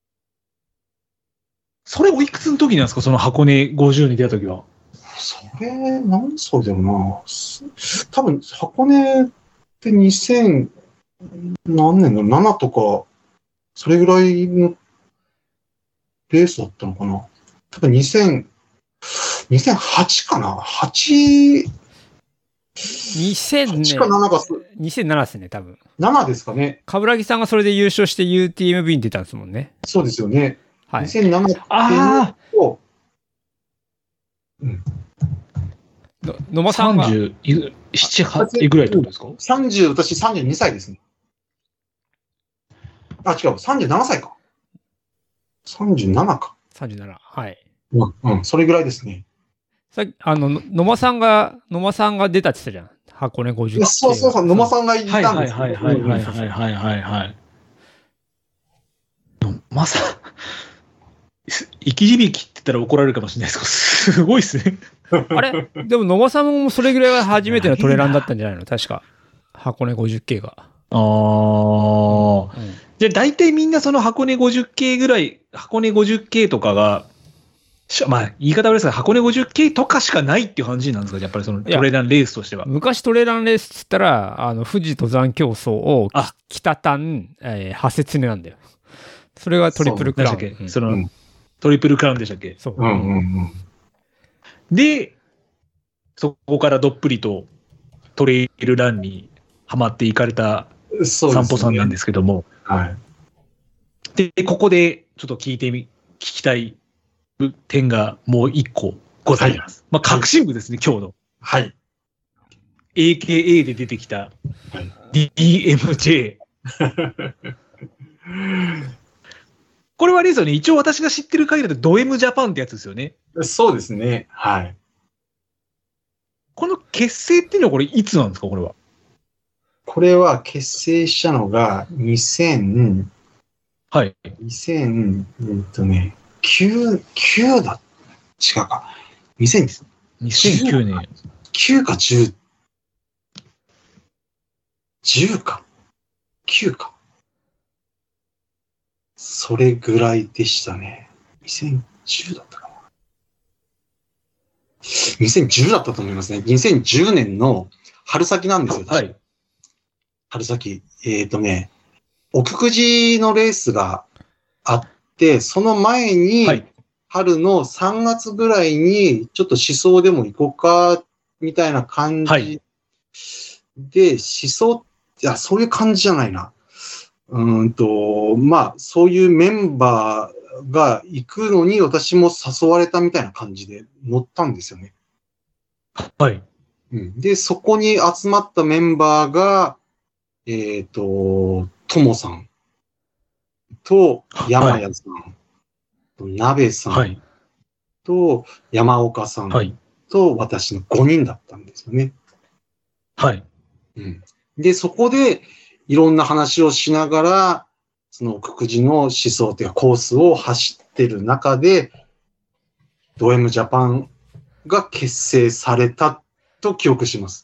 それおいくつの時なんですか？その箱根50に出た時は。 それ、何歳だよな。多分、箱根って2000何年だろう、7とか、それぐらいのレースだったのかな。多分2008かな ?8、 2000年。 8か7か。 2007ですね、多分。 7ですかね。 冠城さんがそれで優勝して UTMB に出たんですもんね。 そうですよね。 はい。 2007っていうと、 野間さんが。 37、8ぐらいってことですか？ 私32歳ですね。違う、37歳か。37か。 37、はい。 それぐらいですね。 さっき、野間さんが出たって言ったじゃん。箱根50。 そう、野間さんがいたんです。 はい。野間さん、生き字引って言ったら怒られるかもしれないですけど、すごいっすね。 あれでも野間さんもそれぐらいが初めてのトレランだったんじゃないの？確か。箱根50系が。 じゃあ大体みんなその箱根50系ぐらい、箱根50系とかが、まあ言い方悪いですが、箱根50系とかしかないっていう感じなんですか？やっぱりそのトレランレースとしては。 昔トレランレースっつったら、富士登山競争を北谷、派切ねなんだよ。それがトリプルクラウン。 その、トリプルクラウンでしたっけ？ そう。 で、そこからどっぷりとトレイルランにハマっていかれた散歩さんなんですけども。 はい。 で、ここでちょっと聞きたい点がもう一個ございます。まあ、革新部ですね、今日の。 はい。 AKA で出てきた DMJ。これはあれですよね。一応私が知ってる限りだとド M ジャパンってやつですよね。 そうですね。はい。 この結成っていうのはこれいつなんですか、これは。 これは結成したのが2000、 はい。 9だ。違うか。 2009年。 9か10。10か。9か。それぐらいでしたね。2010だったかな。2010だったと思いますね。2010年の春先なんですよ。 はい。 春先。奥久慈のレースがあって、その前に、春の3月ぐらいに、ちょっと思想でも行こうか、みたいな感じで、思想、そういう感じじゃないな。まあ、そういうメンバーが行くのに私も誘われたみたいな感じで乗ったんですよね。 はい。 で、そこに集まったメンバーが、ともさんと山谷さん、と鍋さん、と山岡さん、と私の5人だったんですよね。 はい。 で、そこでいろんな話をしながら、その奥久慈の思想というかコースを走っってる中で、ド M ジャパンが結成されたと記憶します。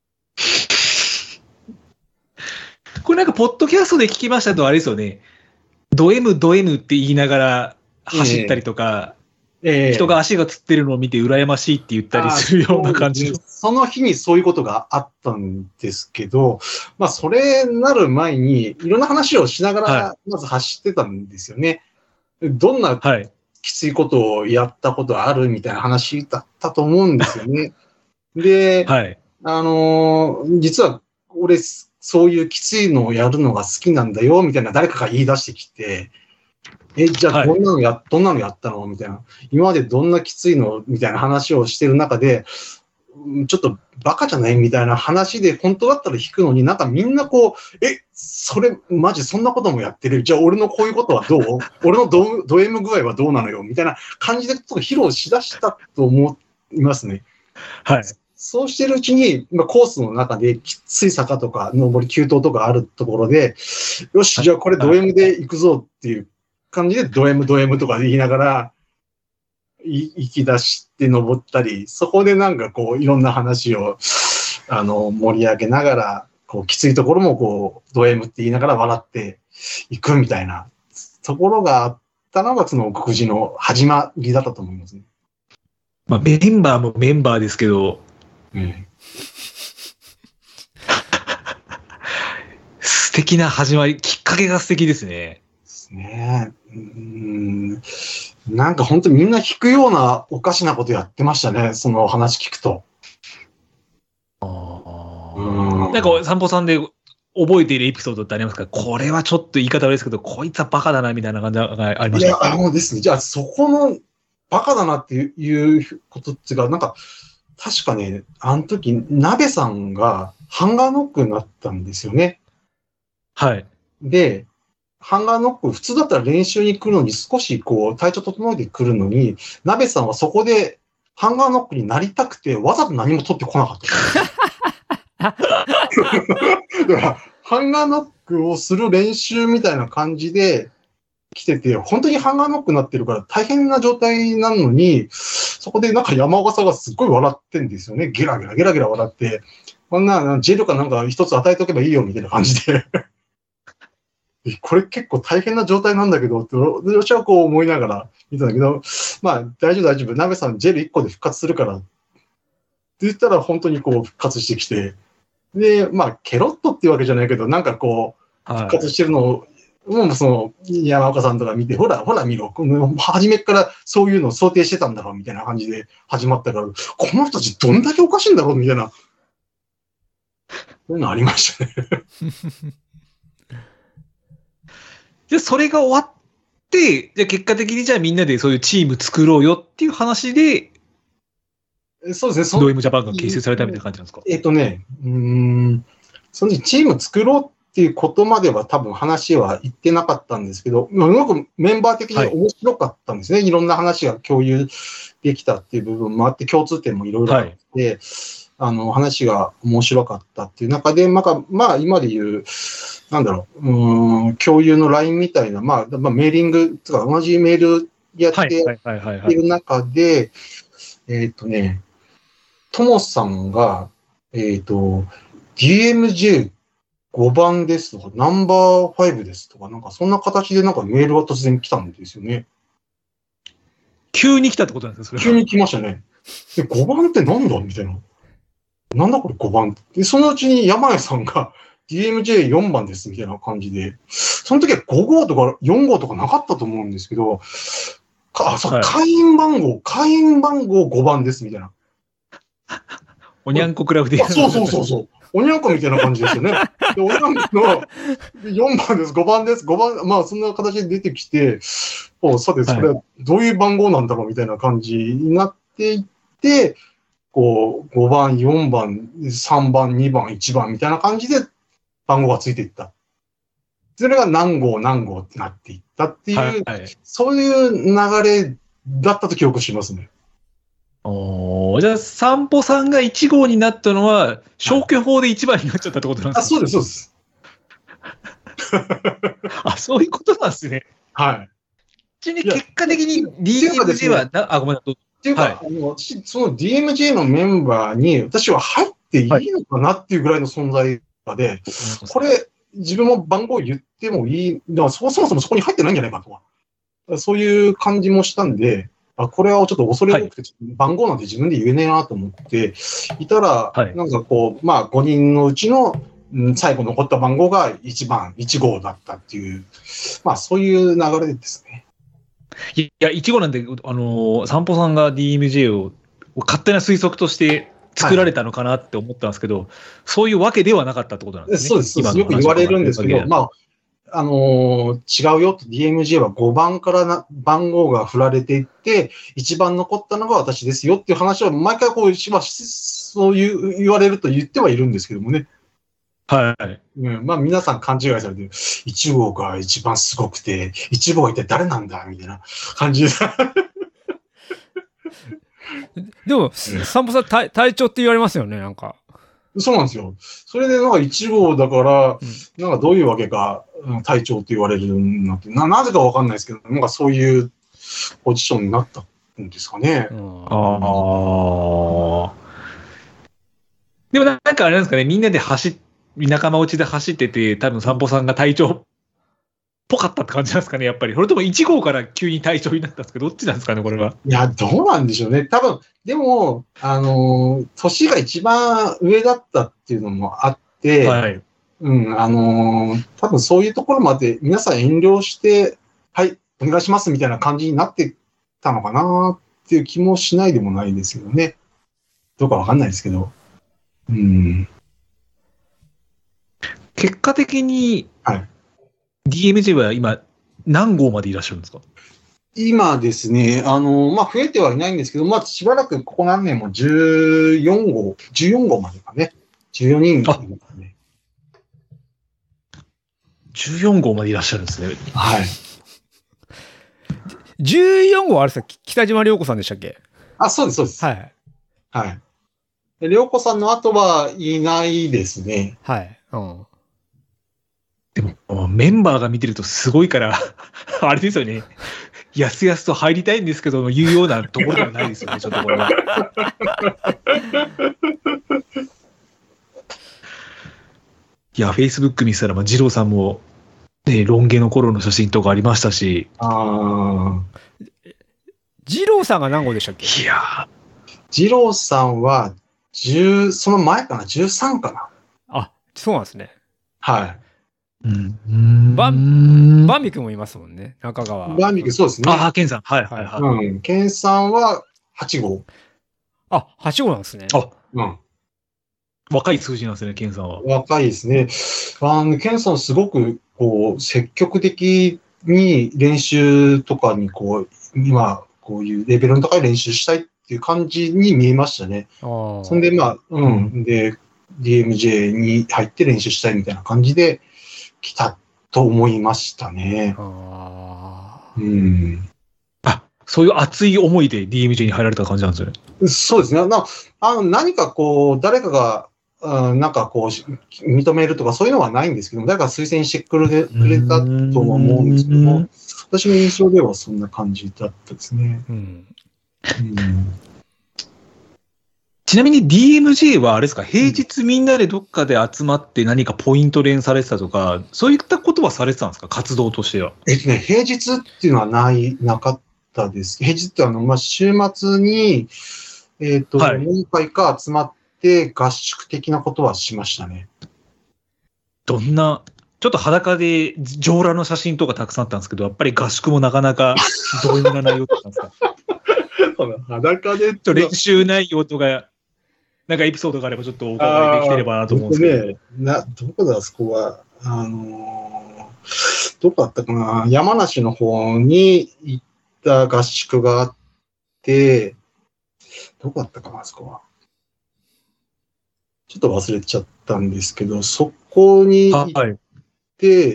これなんか、ポッドキャストで聞きましたと、あれですよね。ド M って言いながら走ったりとか、人が足がつってるのを見て羨ましいって言ったりするような感じの。 その日にそういうことがあったんですけど、まあ、それなる前に、いろんな話をしながら、まず走ってたんですよね。どんなきついことをやったことあるみたいな話だったと思うんですよね。で、実は俺、そういうきついのをやるのが好きなんだよ、みたいな誰かが言い出してきて、じゃあどんなのやったのみたいな。今までどんなきついのみたいな話をしてる中で、ちょっとバカじゃないみたいな話で、本当だったら引くのになんかみんなこう、それ、マジそんなこともやってる。じゃあ俺のこういうことはどう俺のド M 具合はどうなのよみたいな感じでちょっと披露しだしたと思いますね。 はい。 そうしてるうちに、コースの中できつい坂とか、上り急登とかあるところで、よし、じゃあこれド M で行くぞっていう感じでド M とか言いながら、行き出して登ったり、そこでなんかこう、いろんな話を、盛り上げながら、こう、きついところもこう、ド M って言いながら笑っていくみたいなところがあったのが、その奥久慈の始まりだったと思いますね。 まあ、メンバーもメンバーですけど、素敵な始まり、きっかけが素敵ですね。 ですね。なんか本当にみんな引くようなおかしなことやってましたね、その話聞くと。 なんか散歩さんで覚えているエピソードってありますか？これはちょっと言い方悪いですけど、こいつはバカだなみたいな感じがありました。 いや、ですね。じゃあそこのバカだなっていうことっていうか、なんか確かね、あの時、鍋さんがハンガーノックになったんですよね。 はい。 で、ハンガーノック、普通だったら練習に来るのに少しこう体調整えてくるのに、鍋さんはそこでハンガーノックになりたくてわざと何も取ってこなかった。だからハンガーノックをする練習みたいな感じで来てて、本当にハンガーノックになってるから大変な状態なのに、そこでなんか山岡さんがすっごい笑ってんですよね。ゲラゲラ笑って、こんなジェルかなんか一つ与えとけばいいよみたいな感じで。これ結構大変な状態なんだけど、私はこう思いながら見たんだけど、まあ大丈夫。鍋さんジェル1個で復活するから。って言ったら本当にこう復活してきて。で、まあケロッとっていうわけじゃないけど、なんかこう、復活してるのを、もうその山岡さんとか見て、ほら見ろ。初めからそういうのを想定してたんだろうみたいな感じで始まったから、この人たちどんだけおかしいんだろうみたいな。そういうのありましたね。 で、それが終わって、じゃあ結果的にじゃあみんなでそういうチーム作ろうよっていう話で、 そうですね。 ド M ジャパンが結成されたみたいな感じなんですか？ その時チーム作ろうっていうことまでは多分話は言ってなかったんですけど、すごくメンバー的に面白かったんですね。いろんな話が共有できたっていう部分もあって、共通点もいろいろあって、話が面白かったっていう中で、まあ今で言う、共有の LINE みたいな、まあメーリングとか同じメールやっている中で、ともさんが、DMJ5 番ですとか、ナンバー5ですとか、なんかそんな形でなんかメールが突然来たんですよね。 急に来たってことなんですか？ 急に来ましたね。で、5番ってなんだみたいな。なんだこれ5番で、そのうちに山谷さんが DMJ4 番ですみたいな感じで、その時は5号とか4号とかなかったと思うんですけど、会員番号5番ですみたいな。 おにゃんこクラブで。 そう。おにゃんこみたいな感じですよね。でおにゃんこの4番です、5番です、5番、まあそんな形で出てきて、さて、それはどういう番号なんだろうみたいな感じになっていって、こう、5番、4番、3番、2番、1番みたいな感じで番号がついていった。それが何号ってなっていったっていう、そういう流れだったと記憶しますね。 じゃあ、散歩さんが1号になったのは、消去法で1番になっちゃったってことなんですか？ そうです。 そういうことなんですね。 はい。 ちに結果的に DMJ は、ごめんなさい。 っていうか、その DMJ のメンバーに私は入っていいのかなっていうぐらいの存在で、これ、自分も番号言ってもいい、だからそもそもそこに入ってないんじゃないかとか、そういう感じもしたんで、これはちょっと恐れ多くて、番号なんて自分で言えねえなと思って、いたら、なんかこう、5人のうちの最後残った番号が1番、1号だったっていう、そういう流れですね。 いや、1号なんて、散歩さんが DMJ を勝手な推測として作られたのかなって思ったんですけど、そういうわけではなかったってことなんですね。 そうです。よく言われるんですけど、違うよと DMJ は5番から番号が振られていって、一番残ったのが私ですよっていう話を毎回こう、そういう言われると言ってはいるんですけどもね。 はい。 皆さん勘違いされてる。1号が一番すごくて、1号は一体誰なんだみたいな感じで。 でも、散歩さん隊長って言われますよね、なんか。 そうなんですよ。それでなんか1号だから、なんかどういうわけか隊長って言われるようになって、なぜかわかんないですけど、なんかそういうポジションになったんですかね。 でもなんかあれなんですかね、みんなで仲間内で走ってて、多分散歩さんが隊長っぽかったって感じなんですかね、やっぱり。それとも1号から急に隊長になったんですけど、どっちなんですかね、これは。 いや、どうなんでしょうね。多分、でも、年が一番上だったっていうのもあって、多分そういうところまで皆さん遠慮して、はい、お願いしますみたいな感じになってたのかなっていう気もしないでもないですけどね。どうかわかんないですけど。 結果的に、DMJ は今、何号までいらっしゃるんですか？ 今ですね、増えてはいないんですけど、しばらくここ何年も14号までかね。14人かね。 14号までいらっしゃるんですね。 はい。 14号はあれですか、北島良子さんでしたっけ？ そうです、そうです。 はい。 はい。良子さんの後はいないですね。 はい。 でも、メンバーが見てるとすごいから、あれですよね。やすやすと入りたいんですけど、言うようなところではないですよね、ちょっとこれは。いや、Facebook 見せたら、二郎さんも、ロン毛の頃の写真とかありましたし。 二郎さんが何号でしたっけ？ いや二郎さんは、その前かな ?13 かな。 そうなんですね。 はい。 バンビ君もいますもんね、中川。 バンビ君、そうですね。 ケンさん。はい。 ケンさんは8号。 8号なんですね。 若い数字なんですね、ケンさんは。 若いですね。ケンさんすごく、積極的に練習とかに、今、こういうレベルの高い練習したいっていう感じに見えましたね。そんで、で、DMJ に入って練習したいみたいな感じで来たと思いましたね。 そういう熱い思いで DMJ に入られた感じなんですよね。 そうですね。何か誰かが、認めるとかそういうのはないんですけども、誰か推薦してくれたとは思うんですけども、私の印象ではそんな感じだったですね。 ちなみに DMJ はあれですか、平日みんなでどっかで集まって何かポイント練されてたとか、そういったことはされてたんですか、活動としては。 平日っていうのはなかったです。平日って週末に、何回か集まって合宿的なことはしましたね。 どんな、ちょっと裸で上裸の写真とかたくさんあったんですけど、やっぱり合宿もなかなかどういうような内容だったんですか？ 裸で練習内容とか、なんかエピソードがあればちょっとお伺いできてればなと思うんですけど。 どこだ、あそこは。どこだったかな。山梨の方に行った合宿があって、どこだったかな、あそこは。ちょっと忘れちゃったんですけど、そこに行って、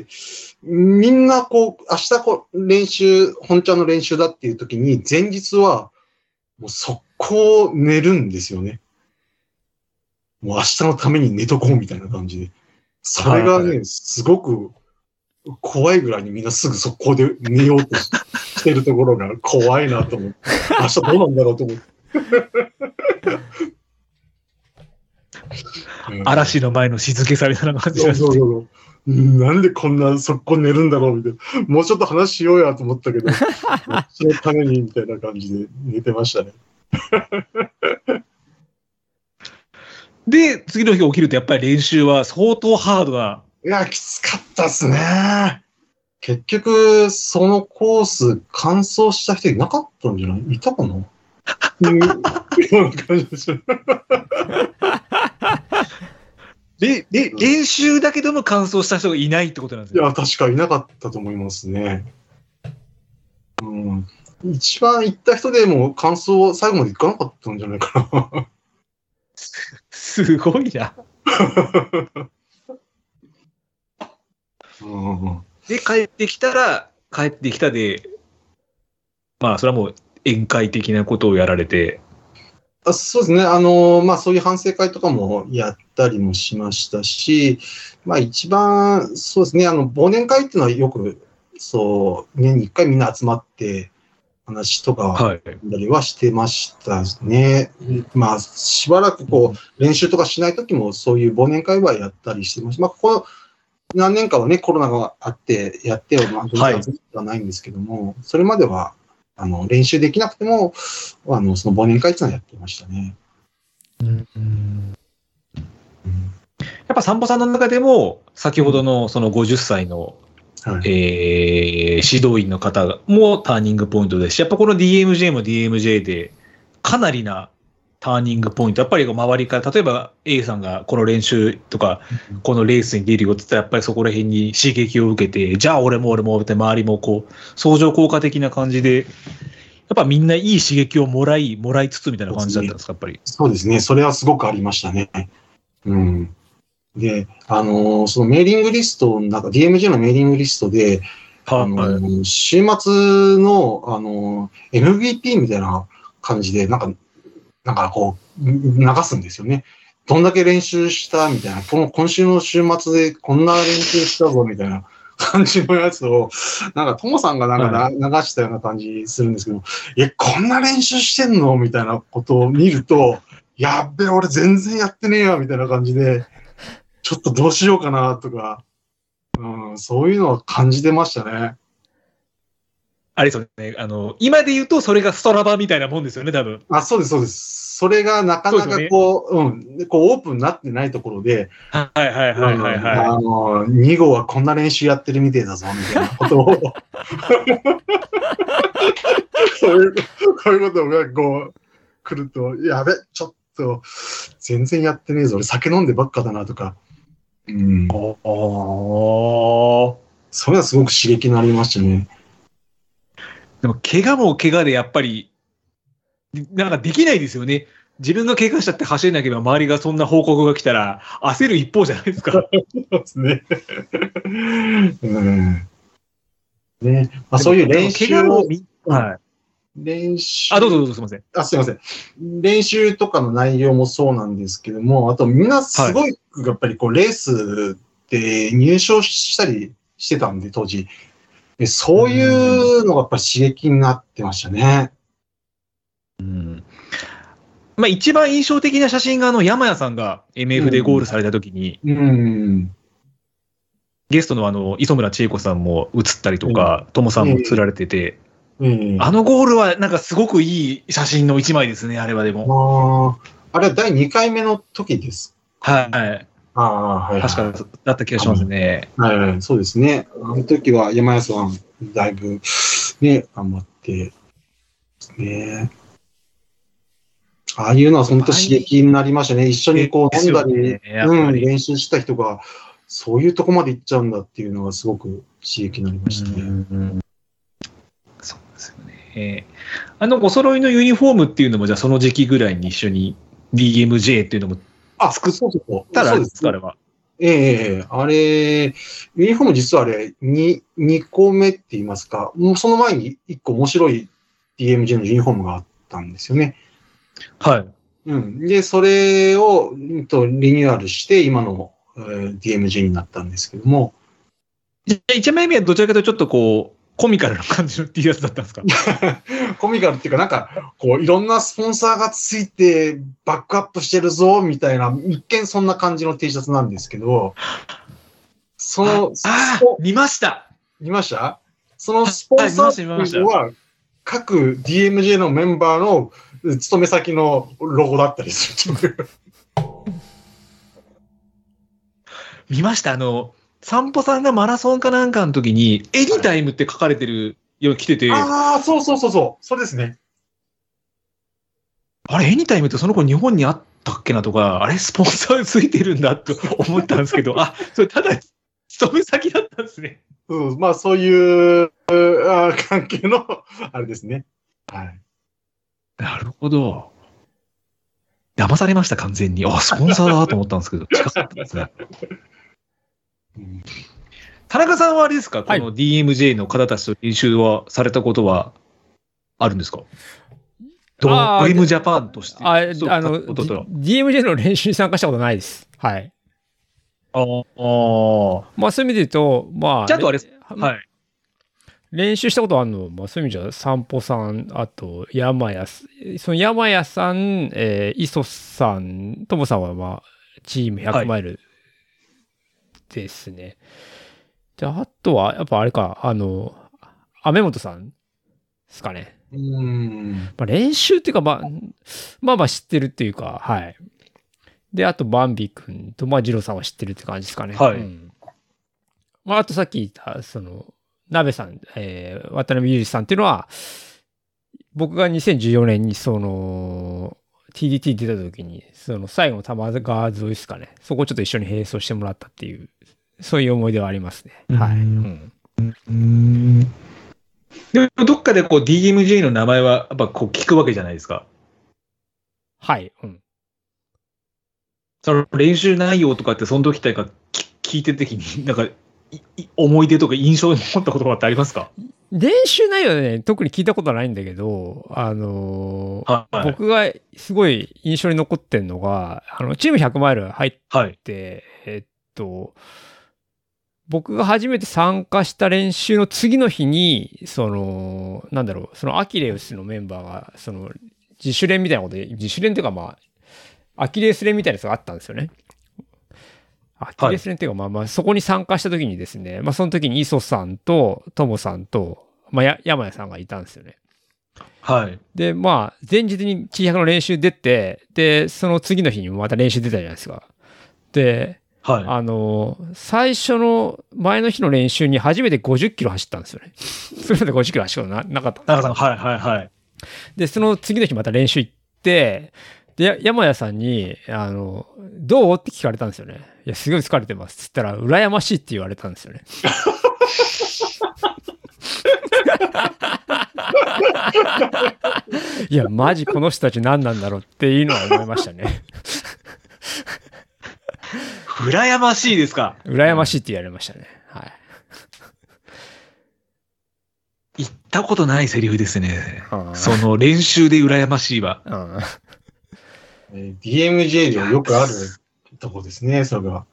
みんな明日本ちゃんの練習だっていう時に、前日はもう速攻寝るんですよね。もう明日のために寝とこうみたいな感じで。それがね、すごく怖いぐらいにみんなすぐ速攻で寝ようとしてるところが怖いなと思って、明日どうなんだろうと思って。 嵐の前の静けさみたいな感じなんですね。 なんでこんな速攻寝るんだろうみたいな。もうちょっと話しようやと思ったけど、そのためにみたいな感じで寝てましたね。 で、次の日起きるとやっぱり練習は相当ハードな。 いや、きつかったっすね。結局、そのコース完走した人いなかったんじゃない？いたかな？ような感じですよ。 練習だけでも完走した人がいないってことなんですね。 いや、確かいなかったと思いますね。うん。一番行った人でも完走最後まで行かなかったんじゃないかな。 すごいな。で、帰ってきたで、まあ、それはもう宴会的なことをやられて。 そうですね。そういう反省会とかもやったりもしましたし、一番、そうですね、忘年会っていうのはよく、年に1回みんな集まって、話とか、たりはしてましたね。しばらく練習とかしないときも、そういう忘年会はやったりしてました。ここ何年かはね、コロナがあって、やっては、はないんですけども、それまでは、練習できなくても、その忘年会っていうのはやってましたね。 やっぱ散歩さんの中でも、先ほどのその50歳の、指導員の方もターニングポイントですし、やっぱこの DMJ も DMJ で、かなりなターニングポイント。やっぱり周りから、例えば A さんがこの練習とか、このレースに出るよって言ったら、やっぱりそこら辺に刺激を受けて、じゃあ俺もって周りも相乗効果的な感じで、やっぱみんないい刺激をもらいつつみたいな感じだったんですか、やっぱり。 そうですね。それはすごくありましたね。で、そのメーリングリスト、DMJ のメーリングリストで、週末の、MVP みたいな感じで、流すんですよね。どんだけ練習したみたいな、今週の週末でこんな練習したぞみたいな感じのやつを、トモさんが流したような感じするんですけど、こんな練習してんのみたいなことを見ると、やっべえ、俺全然やってねえよみたいな感じで、ちょっとどうしようかなとか、そういうのは感じてましたね。 あれですよね。今で言うとそれがストラバみたいなもんですよね、多分。 そうです、そうです。それがなかなかオープンになってないところで、2号はこんな練習やってるみてえだぞ、みたいなことを、こういうことが来ると、やべ、ちょっと、全然やってねえぞ、俺酒飲んでばっかだなとか。それはすごく刺激になりましたね。 でも、怪我も怪我でやっぱり、できないですよね。自分が怪我しちゃって走れなければ、周りがそんな報告が来たら、焦る一方じゃないですか。そうですね。そういう練習を、練習。 どうぞ、すみません。 すいません。練習とかの内容もそうなんですけども、あとみんなすごい、やっぱりレースで入賞したりしてたんで、当時。そういうのがやっぱり刺激になってましたね。 一番印象的な写真が山谷さんが MF でゴールされた時に、ゲストの磯村千恵子さんも写ったりとか、ともさんも写られてて、あのゴールはすごくいい写真の一枚ですね、あれはでも。 あれは第2回目の時です。 確かだった気がしますね。 そうですね。あの時は山谷さん、だいぶね、頑張ってね。ああいうのは本当刺激になりましたね。一緒に飲んだり、練習した人が、そういうとこまで行っちゃうんだっていうのがすごく刺激になりましたね。 そうですよね。お揃いのユニフォームっていうのも、じゃあその時期ぐらいに一緒に DMJ っていうのも作ったらですか、あれは。 あれ、ユニフォーム実はあれ、2個目って言いますか、もうその前に1個面白い DMJ のユニフォームがあったんですよね。で、それをリニューアルして、今の、DMJ になったんですけども。 1枚目はどちらかというとちょっとコミカルな感じの T シャツだったんですか？ コミカルっていうか、なんか、こう、いろんなスポンサーがついて、バックアップしてるぞ、みたいな、一見そんな感じの T シャツなんですけど、 見ました。 見ました？そのスポンサーは、各 DMJ のメンバーの勤め先のロゴだったりする。 見ました。散歩さんがマラソンかなんかの時に、エニタイムって書かれてるよう着てて。 ああ、そう。そうですね。 あれ、エニタイムってその子日本にあったっけなとか、あれ、スポンサーついてるんだと思ったんですけど、あ、それただ、勤め先だったんですね。 まあ、そういう関係の、あれですね。はい。 なるほど。騙されました、完全に。スポンサーだと思ったんですけど、近かったですね。田中さんはあれですか、この DMJ の方たちと練習はされたことはあるんですか？ドリームジャパンとして。 DMJ の練習に参加したことないです。はい。まあそういう意味で言うと、まあ、 ちゃんとあれ、はい。 練習したことあるの、まあそういう意味じゃ、散歩さん、あと、山谷さん、磯さん、ともさんはまあ、チーム100マイルですね。じゃあ、あとは、やっぱあれか、雨本さんですかね。まあ、練習っていうか、まあ知ってるっていうか、はい。で、あと、バンビ君と、まあ、ジローさんは知ってるって感じですかね。 はい。 まあ、あとさっき言った、鍋さん、渡辺裕二さんっていうのは、僕が2014年にTDT 出た時に、最後の玉川沿いですかね。そこをちょっと一緒に並走してもらったっていう、そういう思い出はありますね。はい。 でも、どっかでこう DMJ の名前は、やっぱこう聞くわけじゃないですか。 はい。 その練習内容とかって、その時って聞いてる時に、なんか、思い出とか印象に残った言葉ってありますか？ 練習内容でね、特に聞いたことはないんだけど、僕がすごい印象に残ってんのが、チーム100マイル入って、僕が初めて参加した練習の次の日に、アキレウスのメンバーが、自主練みたいなことで、自主練っていうかまあ、アキレウス練みたいなやつがあったんですよね。アキレス練っていうか、まあ、そこに参加した時にですね、まあ、その時に磯さんと、トモさんと、まあ、山谷さんがいたんですよね。 はい。 で、まあ、前日に T100 の練習出て、で、その次の日にもまた練習出たじゃないですか。で、 はい。 最初の前の日の練習に初めて50キロ走ったんですよね。それまで50キロ走ったことなかったんですけど。 はい。 で、その次の日また練習行って、で、山谷さんに、どうって聞かれたんですよね。いや、すごい疲れてます。つったら、羨ましいって言われたんですよね。いや、マジこの人たち何なんだろうっていうのは思いましたね。 羨ましいですか？ 羨ましいって言われましたね。はい。 言ったことないセリフですね。その練習で羨ましいわ。 DMJ ではよくあるとこですね、それが。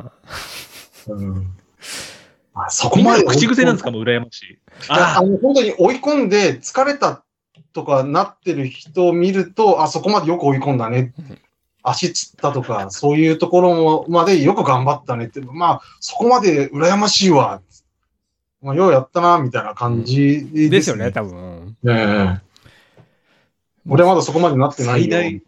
そこまで口癖なんですかも羨ましい。 本当に追い込んで疲れたとかなってる人を見ると、そこまでよく追い込んだね。足つったとか、そういうところまでよく頑張ったねって、まあ、そこまで羨ましいわ。まあ、ようやったな、みたいな感じですね。 ですよね、多分。 俺はまだそこまでなってないよ。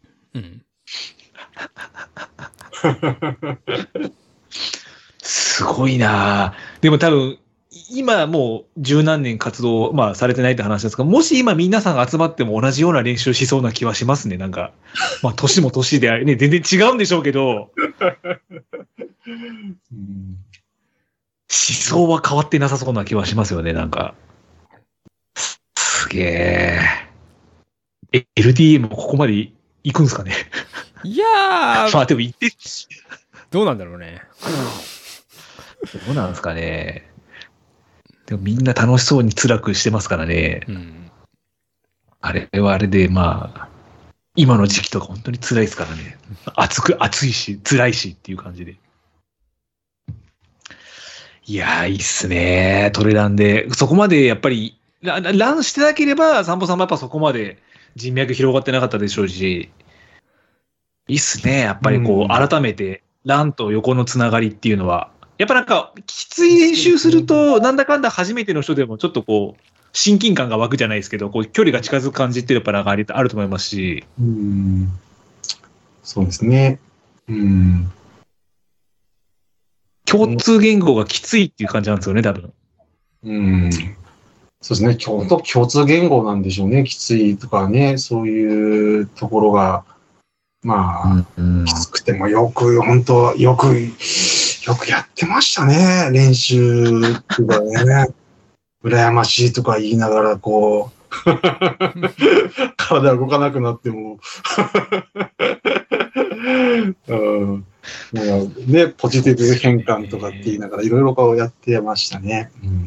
すごいな。でも多分、今もう十何年活動、まあ、されてないって話ですが、もし今皆さんが集まっても同じような練習しそうな気はしますね。なんか、まあ、年も年でね、全然違うんでしょうけど、思想は変わってなさそうな気はしますよね、なんか。すげえ。LDA もここまで行くんですかね。 いやー。 まあでも行ってるし。 どうなんだろうね。 どうなんですかね。でもみんな楽しそうに辛くしてますからね。あれはあれで、まあ、今の時期とか本当に辛いですからね。暑いし、辛いしっていう感じで。いいやー、いいっすね。トレランで。そこまでやっぱり、ランしてなければ、散歩さんもやっぱそこまで人脈広がってなかったでしょうし、いいっすね。やっぱりこう、改めて、ランと横のつながりっていうのは、やっぱなんか、きつい練習すると、なんだかんだ初めての人でもちょっとこう、親近感が湧くじゃないですけど、こう、距離が近づく感じってやっぱなんかあると思いますし。 そうですね。 共通言語がきついっていう感じなんですよね、多分。 そうですね。共通言語なんでしょうね。きついとかね、そういうところが、まあ、きつくても本当よくやってましたね。練習とかね。羨ましいとか言いながら、こう、体動かなくなっても、ね、ポジティブ変換とかって言いながら、いろいろこうやってましたね。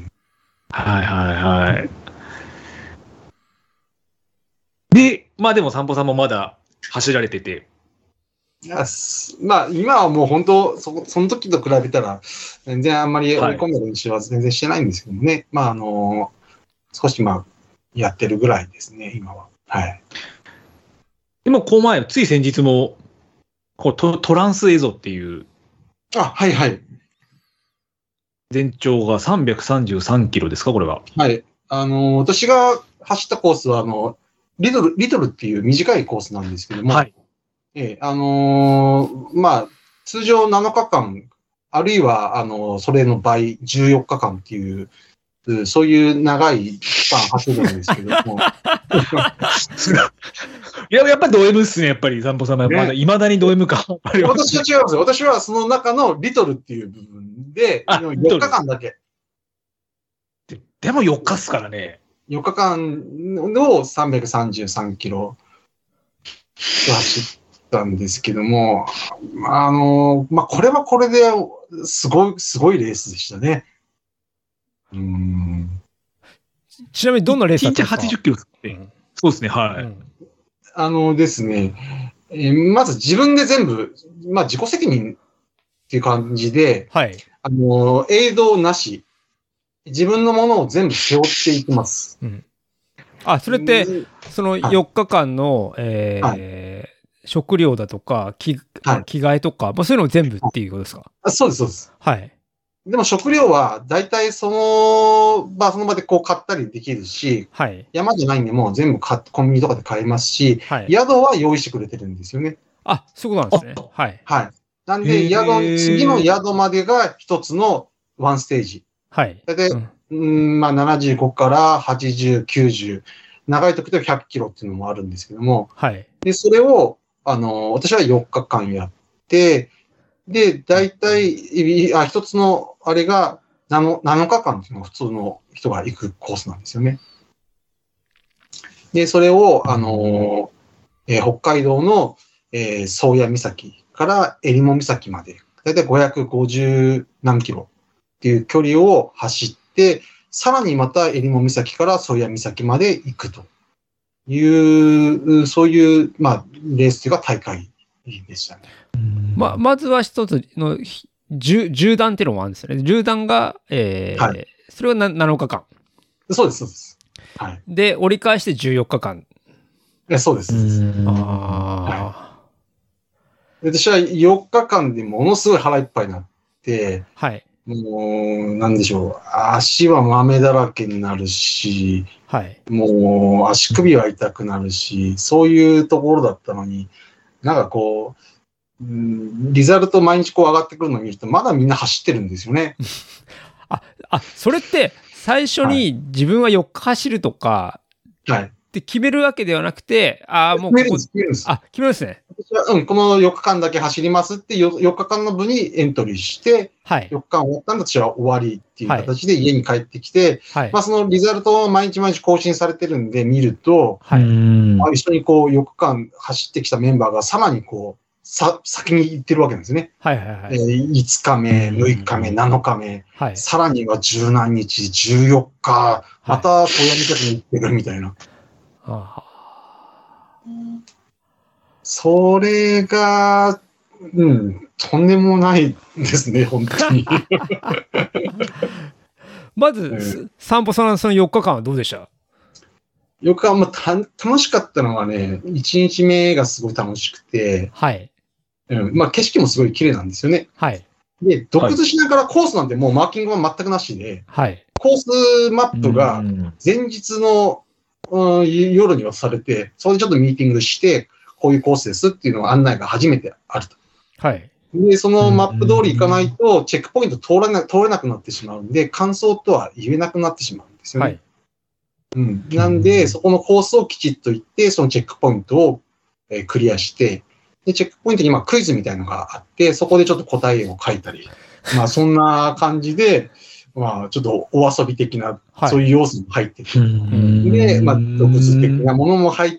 はい。で、まあでも散歩さんもまだ走られてて。 いや、まあ今はもう本当、その時と比べたら、全然あんまり追い込む練習は全然してないんですけどもね。まあ少しやってるぐらいですね、今は。はい。 でも、つい先日も、トランスエゾっていう。 はい。 全長が333キロですか、これは。 はい。私が走ったコースは、リトルっていう短いコースなんですけども、はい。通常7日間、あるいは、それの倍、14日間っていう、そういう長い期間走るんですけども。 いや、やっぱりド M っすね、やっぱり、散歩さんは。まだ、未だにド M か。 私は違うんですよ。私はその中のリトルっていう部分で、4日間だけ。 でも4日っすからね。 4日間の333キロ走ったんですけども、これはこれですごいレースでしたね。 ちなみにどんなレースだったんですか？ 1日80キロって。そうですね、はい。 ですね、まず自分で全部、自己責任っていう感じで、 はい。 エイドなし、自分のものを全部背負っていきます。 それって、その4日間の、食料だとか、着替えとか、そういうの全部っていうことですか？ そうです。 はい。 でも食料は大体その場でこう買ったりできるし、 はい、 山じゃないんでもう全部コンビニとかで買えますし、 はい、 宿は用意してくれてるんですよね。 そういうことなんですね。はい。 はい。なんで、次の宿までが一つのワンステージ。 はい。 で、75から80、90、長い時で100キロっていうのもあるんですけども、 はい。 で、それを、私は4日間やって、で、大体、一つの、あれが7日間っていうのが普通の人が行くコースなんですよね。で、それを、北海道の、宗谷岬から襟裳岬まで、大体550何キロっていう距離を走って、さらにまた襟裳岬から宗谷岬まで行くという、そういう、レースというか大会でしたね。 まずは一つの縦断っていうのもあるんですよね。縦断が、はい、それは7日間。 そうです。はい。 で、折り返して14日間。 そうです。私は4日間でものすごい腹いっぱいになって、 はい。 もう、なんでしょう。足は豆だらけになるし、 はい。 もう足首は痛くなるし、そういうところだったのに、なんかこう、リザルト毎日こう上がってくるのを見ると、まだみんな走ってるんですよね。 それって最初に自分は4日走るとか、 はい。 って決めるわけではなくて、もう決めるんです。決めるんですね。 私は、この4日間だけ走りますって4日間の部にエントリーして、はい、4日間終わったんだ私は終わりっていう形で家に帰ってきて、はい、そのリザルトを毎日更新されてるんで見ると、はい、一緒にこう4日間走ってきたメンバーがさらにこう、先に行ってるわけなんですね。5日目、6日目、7日目、はい、さらには十何日、14日、またそうやり方に行ってるみたいな。それが、 とんでもないですね、本当に。 まず、散歩その4日間はどうでした？ 4日間、楽しかったのはね、1日目がすごい楽しくて、 はい。 景色もすごい綺麗なんですよね。 はい。 で、独自しながらコースなんてもうマーキングは全くなしで、 はい。 コースマップが前日の、夜にはされて、それでちょっとミーティングして、こういうコースですっていうのが案内が初めてあると。 はい。 で、そのマップ通り行かないと、チェックポイント通れなくなってしまうんで、感想とは言えなくなってしまうんですよね。はい。なんで、そこのコースをきちっと行って、そのチェックポイントを、クリアして、で、チェックポイントにクイズみたいなのがあって、そこでちょっと答えを書いたり、そんな感じで、ちょっとお遊び的な、そういう要素も入ってて、で、独自的なものも入って、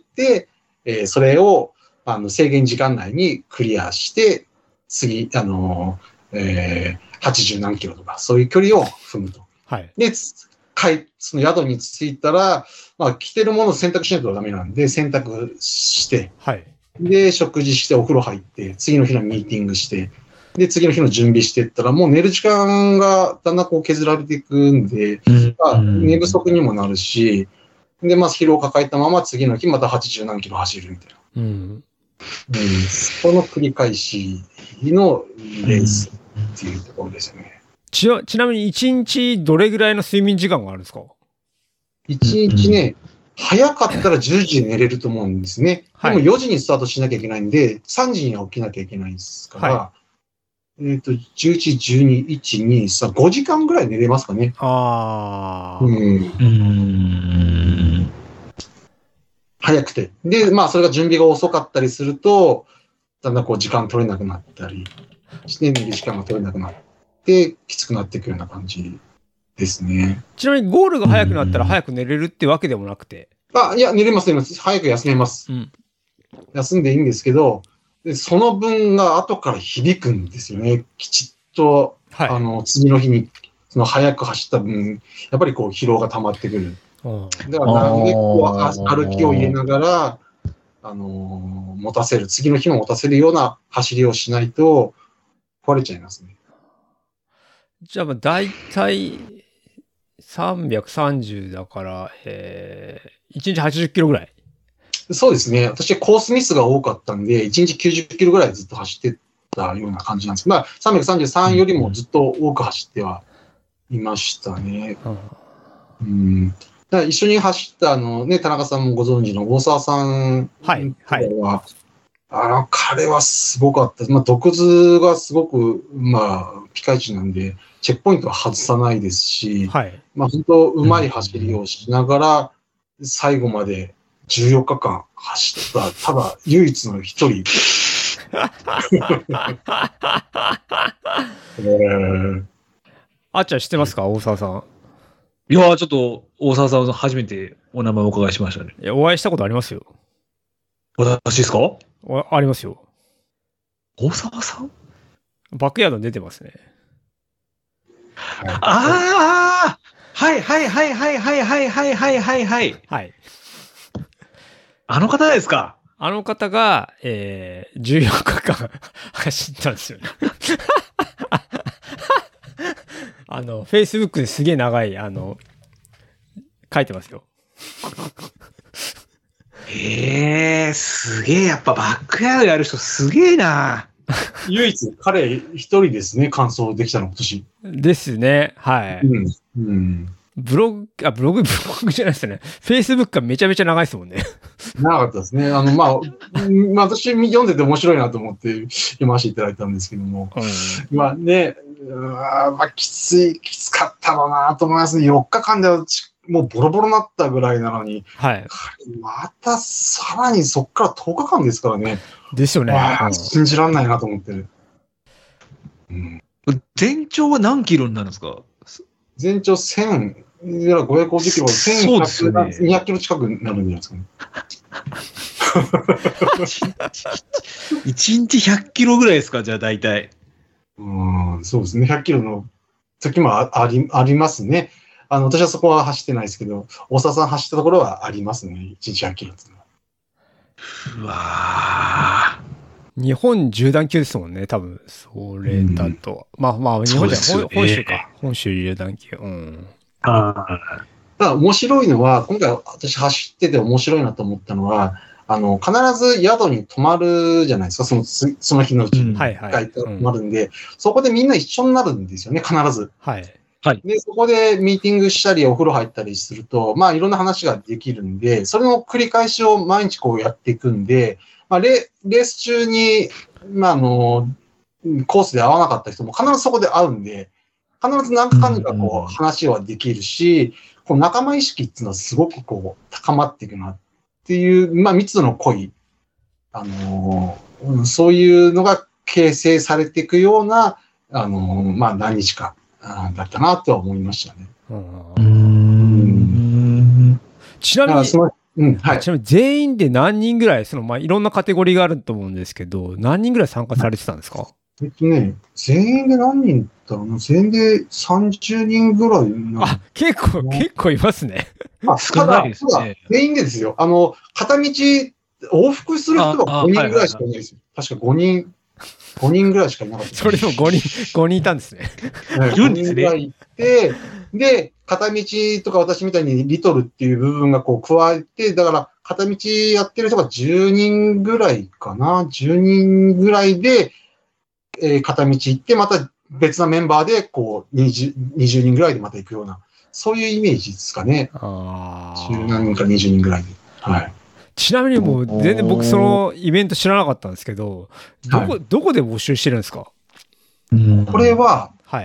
それを、制限時間内にクリアして、次、80何キロとか、そういう距離を踏むと。はい。で、その宿に着いたら、着てるものを選択しないとダメなんで、選択して、はい。で、食事してお風呂入って、次の日のミーティングして、で、次の日の準備していったら、もう寝る時間がだんだん削られていくんで、寝不足にもなるし、で、疲労を抱えたまま次の日また80何キロ走るみたいな。その繰り返しのレースっていうところですよね。 ちなみに1日どれぐらいの睡眠時間があるんですか ？1日ね、早かったら10時に寝れると思うんですね。でも4時にスタートしなきゃいけないんで、3時には起きなきゃいけないですから、11、12、1、2、3、5時間ぐらい寝れますかね。早くて。で、それが準備が遅かったりすると、だんだん時間取れなくなったりして、寝る時間が取れなくなって、きつくなっていくような感じですね。 ちなみにゴールが早くなったら早く寝れるってわけでもなくて。 いや、寝れます。早く休めます。休んでいいんですけど、その分が後から響くんですよね。きちっと、次の日に、その早く走った分、やっぱり疲労が溜まってくる。だから、なるべく歩きを入れながら、次の日も持たせるような走りをしないと、壊れちゃいますね。 じゃあ、だいたい330だから、1日80キロぐらい。 そうですね。私、コースミスが多かったんで、1日90キロぐらいずっと走ってたような感じなんですけど、333よりもずっと多く走ってはいましたね。だから一緒に走った田中さんもご存知の大沢さんは、彼はすごかった。毒図がすごく、ピカイチなんで、チェックポイントは外さないですし、本当、うまい走りをしながら、最後まで14日間走った、ただ唯一の一人。 あっちゃん知ってますか、大沢さん。 いや、ちょっと大沢さん初めてお名前をお伺いしましたね。 いや、お会いしたことありますよ。 私ですか？ ありますよ。 大沢さん？ バックヤードに出てますね。 ああ、はいはいはいはいはいはいはいはいはいはい。はい。あの方ですか？ あの方が、14日間走ったんですよね。Facebook ですげえ長い、書いてますよ。 すげえ、やっぱバックヤードやる人すげえな。 唯一彼一人ですね、完走できたの今年。 ですね、はい。ブログじゃないですね。Facebook がめちゃめちゃ長いですもんね。 長かったですね。私読んでて面白いなと思って読ませていただいたんですけども。きつかったろうなと思いますね。4日間でもうボロボロになったぐらいなのに。またさらにそっから10日間ですからね。 ですよね。 信じられないなと思ってる。 全長は何キロになるんですか？ 全長550キロ、200キロ近くになるんじゃないですかね。 1日100キロぐらいですか？じゃあ大体。 そうですね。100キロの時もありますね。私はそこは走ってないですけど、大沢さん走ったところはありますね。1日100キロっていうのは。 うわ日本縦断級ですもんね、多分、それだと。まあ、日本じゃ、本州か。本州縦断級。 ただ面白いのは、今回私走ってて面白いなと思ったのは、必ず宿に泊まるじゃないですか、その日のうちに。 はいはい。 泊まるんで、そこでみんな一緒になるんですよね、必ず。 はい。 で、そこでミーティングしたり、お風呂入ったりすると、いろんな話ができるんで、それの繰り返しを毎日やっていくんで、レース中に、コースで会わなかった人も必ずそこで会うんで、必ず何か話はできるし、この仲間意識っていうのはすごく高まっていくなっていう、密度の濃い、そういうのが形成されていくような、何日かだったなとは思いましたね。 ちなみに、ちなみに全員で何人ぐらい、いろんなカテゴリーがあると思うんですけど、何人ぐらい参加されてたんですか？ 全員で何人だろうな、全員で30人ぐらいな。 結構いますね。 少ないですね。 全員でですよ。片道、往復する人が5人ぐらいしかいないですよ。確か5人ぐらいしかいなかった。 それでも5人いたんですね。 5人ぐらいいて、で、片道とか私みたいにリトルっていう部分が加えて、だから片道やってる人が10人ぐらいかな。10人ぐらいで、片道行って、また別なメンバーで、20人ぐらいでまた行くような、そういうイメージですかね。10何人か20人ぐらいで。はい。 ちなみにもう全然僕そのイベント知らなかったんですけど、どこで募集してるんですか？ これは、 はい。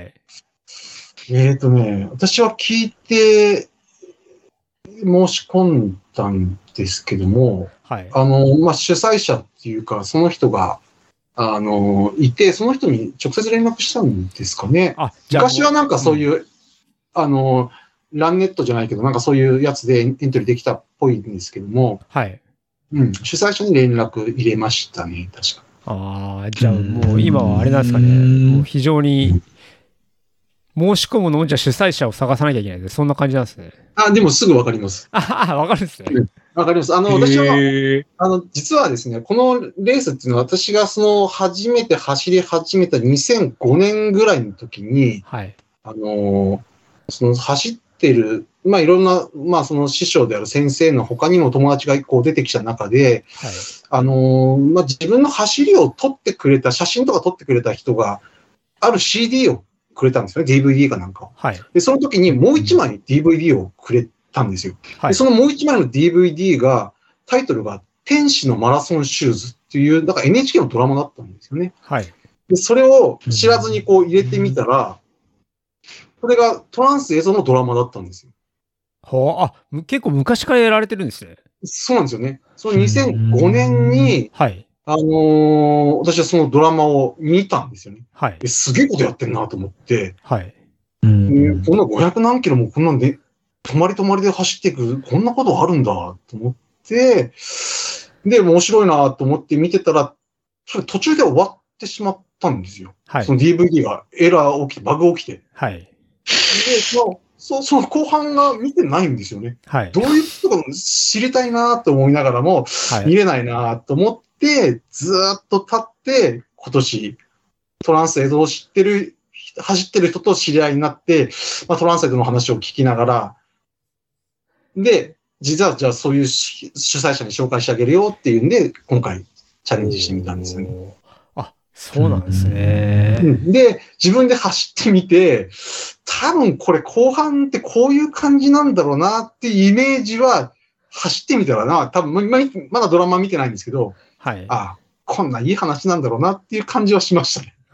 私は聞いて申し込んだんですけども、 はい。 主催者っていうか、その人が、いて、その人に直接連絡したんですかね。昔はなんかそういう、ランネットじゃないけど、なんかそういうやつでエントリーできたっぽいんですけども、 はい。 主催者に連絡入れましたね、確か。 じゃあもう今はあれなんですかね。もう非常に、申し込むのじゃ主催者を探さなきゃいけないで、そんな感じなんですね。 でもすぐわかります。 わかるんですね。 わかります。私は、実はですね、このレースっていうのは私が初めて走り始めた2005年ぐらいの時に、 はい。 走ってる、いろんな、その師匠である先生の他にも友達が出てきた中で、はい。自分の走りを撮ってくれた、写真とか撮ってくれた人が、ある CD をくれたんですよね、DVD かなんか。 はい。 で、その時にもう一枚 DVD をくれたんですよ。はい。で、そのもう一枚の DVD が、タイトルが天使のマラソンシューズっていう、だから NHK のドラマだったんですよね。 はい。 で、それを知らずに入れてみたら、それがトランス映像のドラマだったんですよ。 結構昔からやられてるんですね。 そうなんですよね。その2005年に、 はい。 私はそのドラマを見たんですよね。 はい。 すげえことやってんなと思って。 はい。 こんな500何キロもこんなんで、泊まりで走っていく、こんなことあるんだと思って、で、面白いなと思って見てたら、それ途中で終わってしまったんですよ。はい。その DVD がエラー起きて、バグ起きて。 はい。で、 その後半が見てないんですよね。 はい。 どういうことか知りたいなと思いながらも、はい、見れないなと思って、ずーっと経って、今年、トランスエイドを走ってる人と知り合いになって、トランスエイドの話を聞きながら、で、実はじゃあそういう主催者に紹介してあげるよっていうんで、今回チャレンジしてみたんですよね。 そうなんですね。 で、自分で走ってみて、多分これ後半ってこういう感じなんだろうなっていうイメージは走ってみたらな、多分まだドラマ見てないんですけど、 はい。 こんないい話なんだろうなっていう感じはしましたね。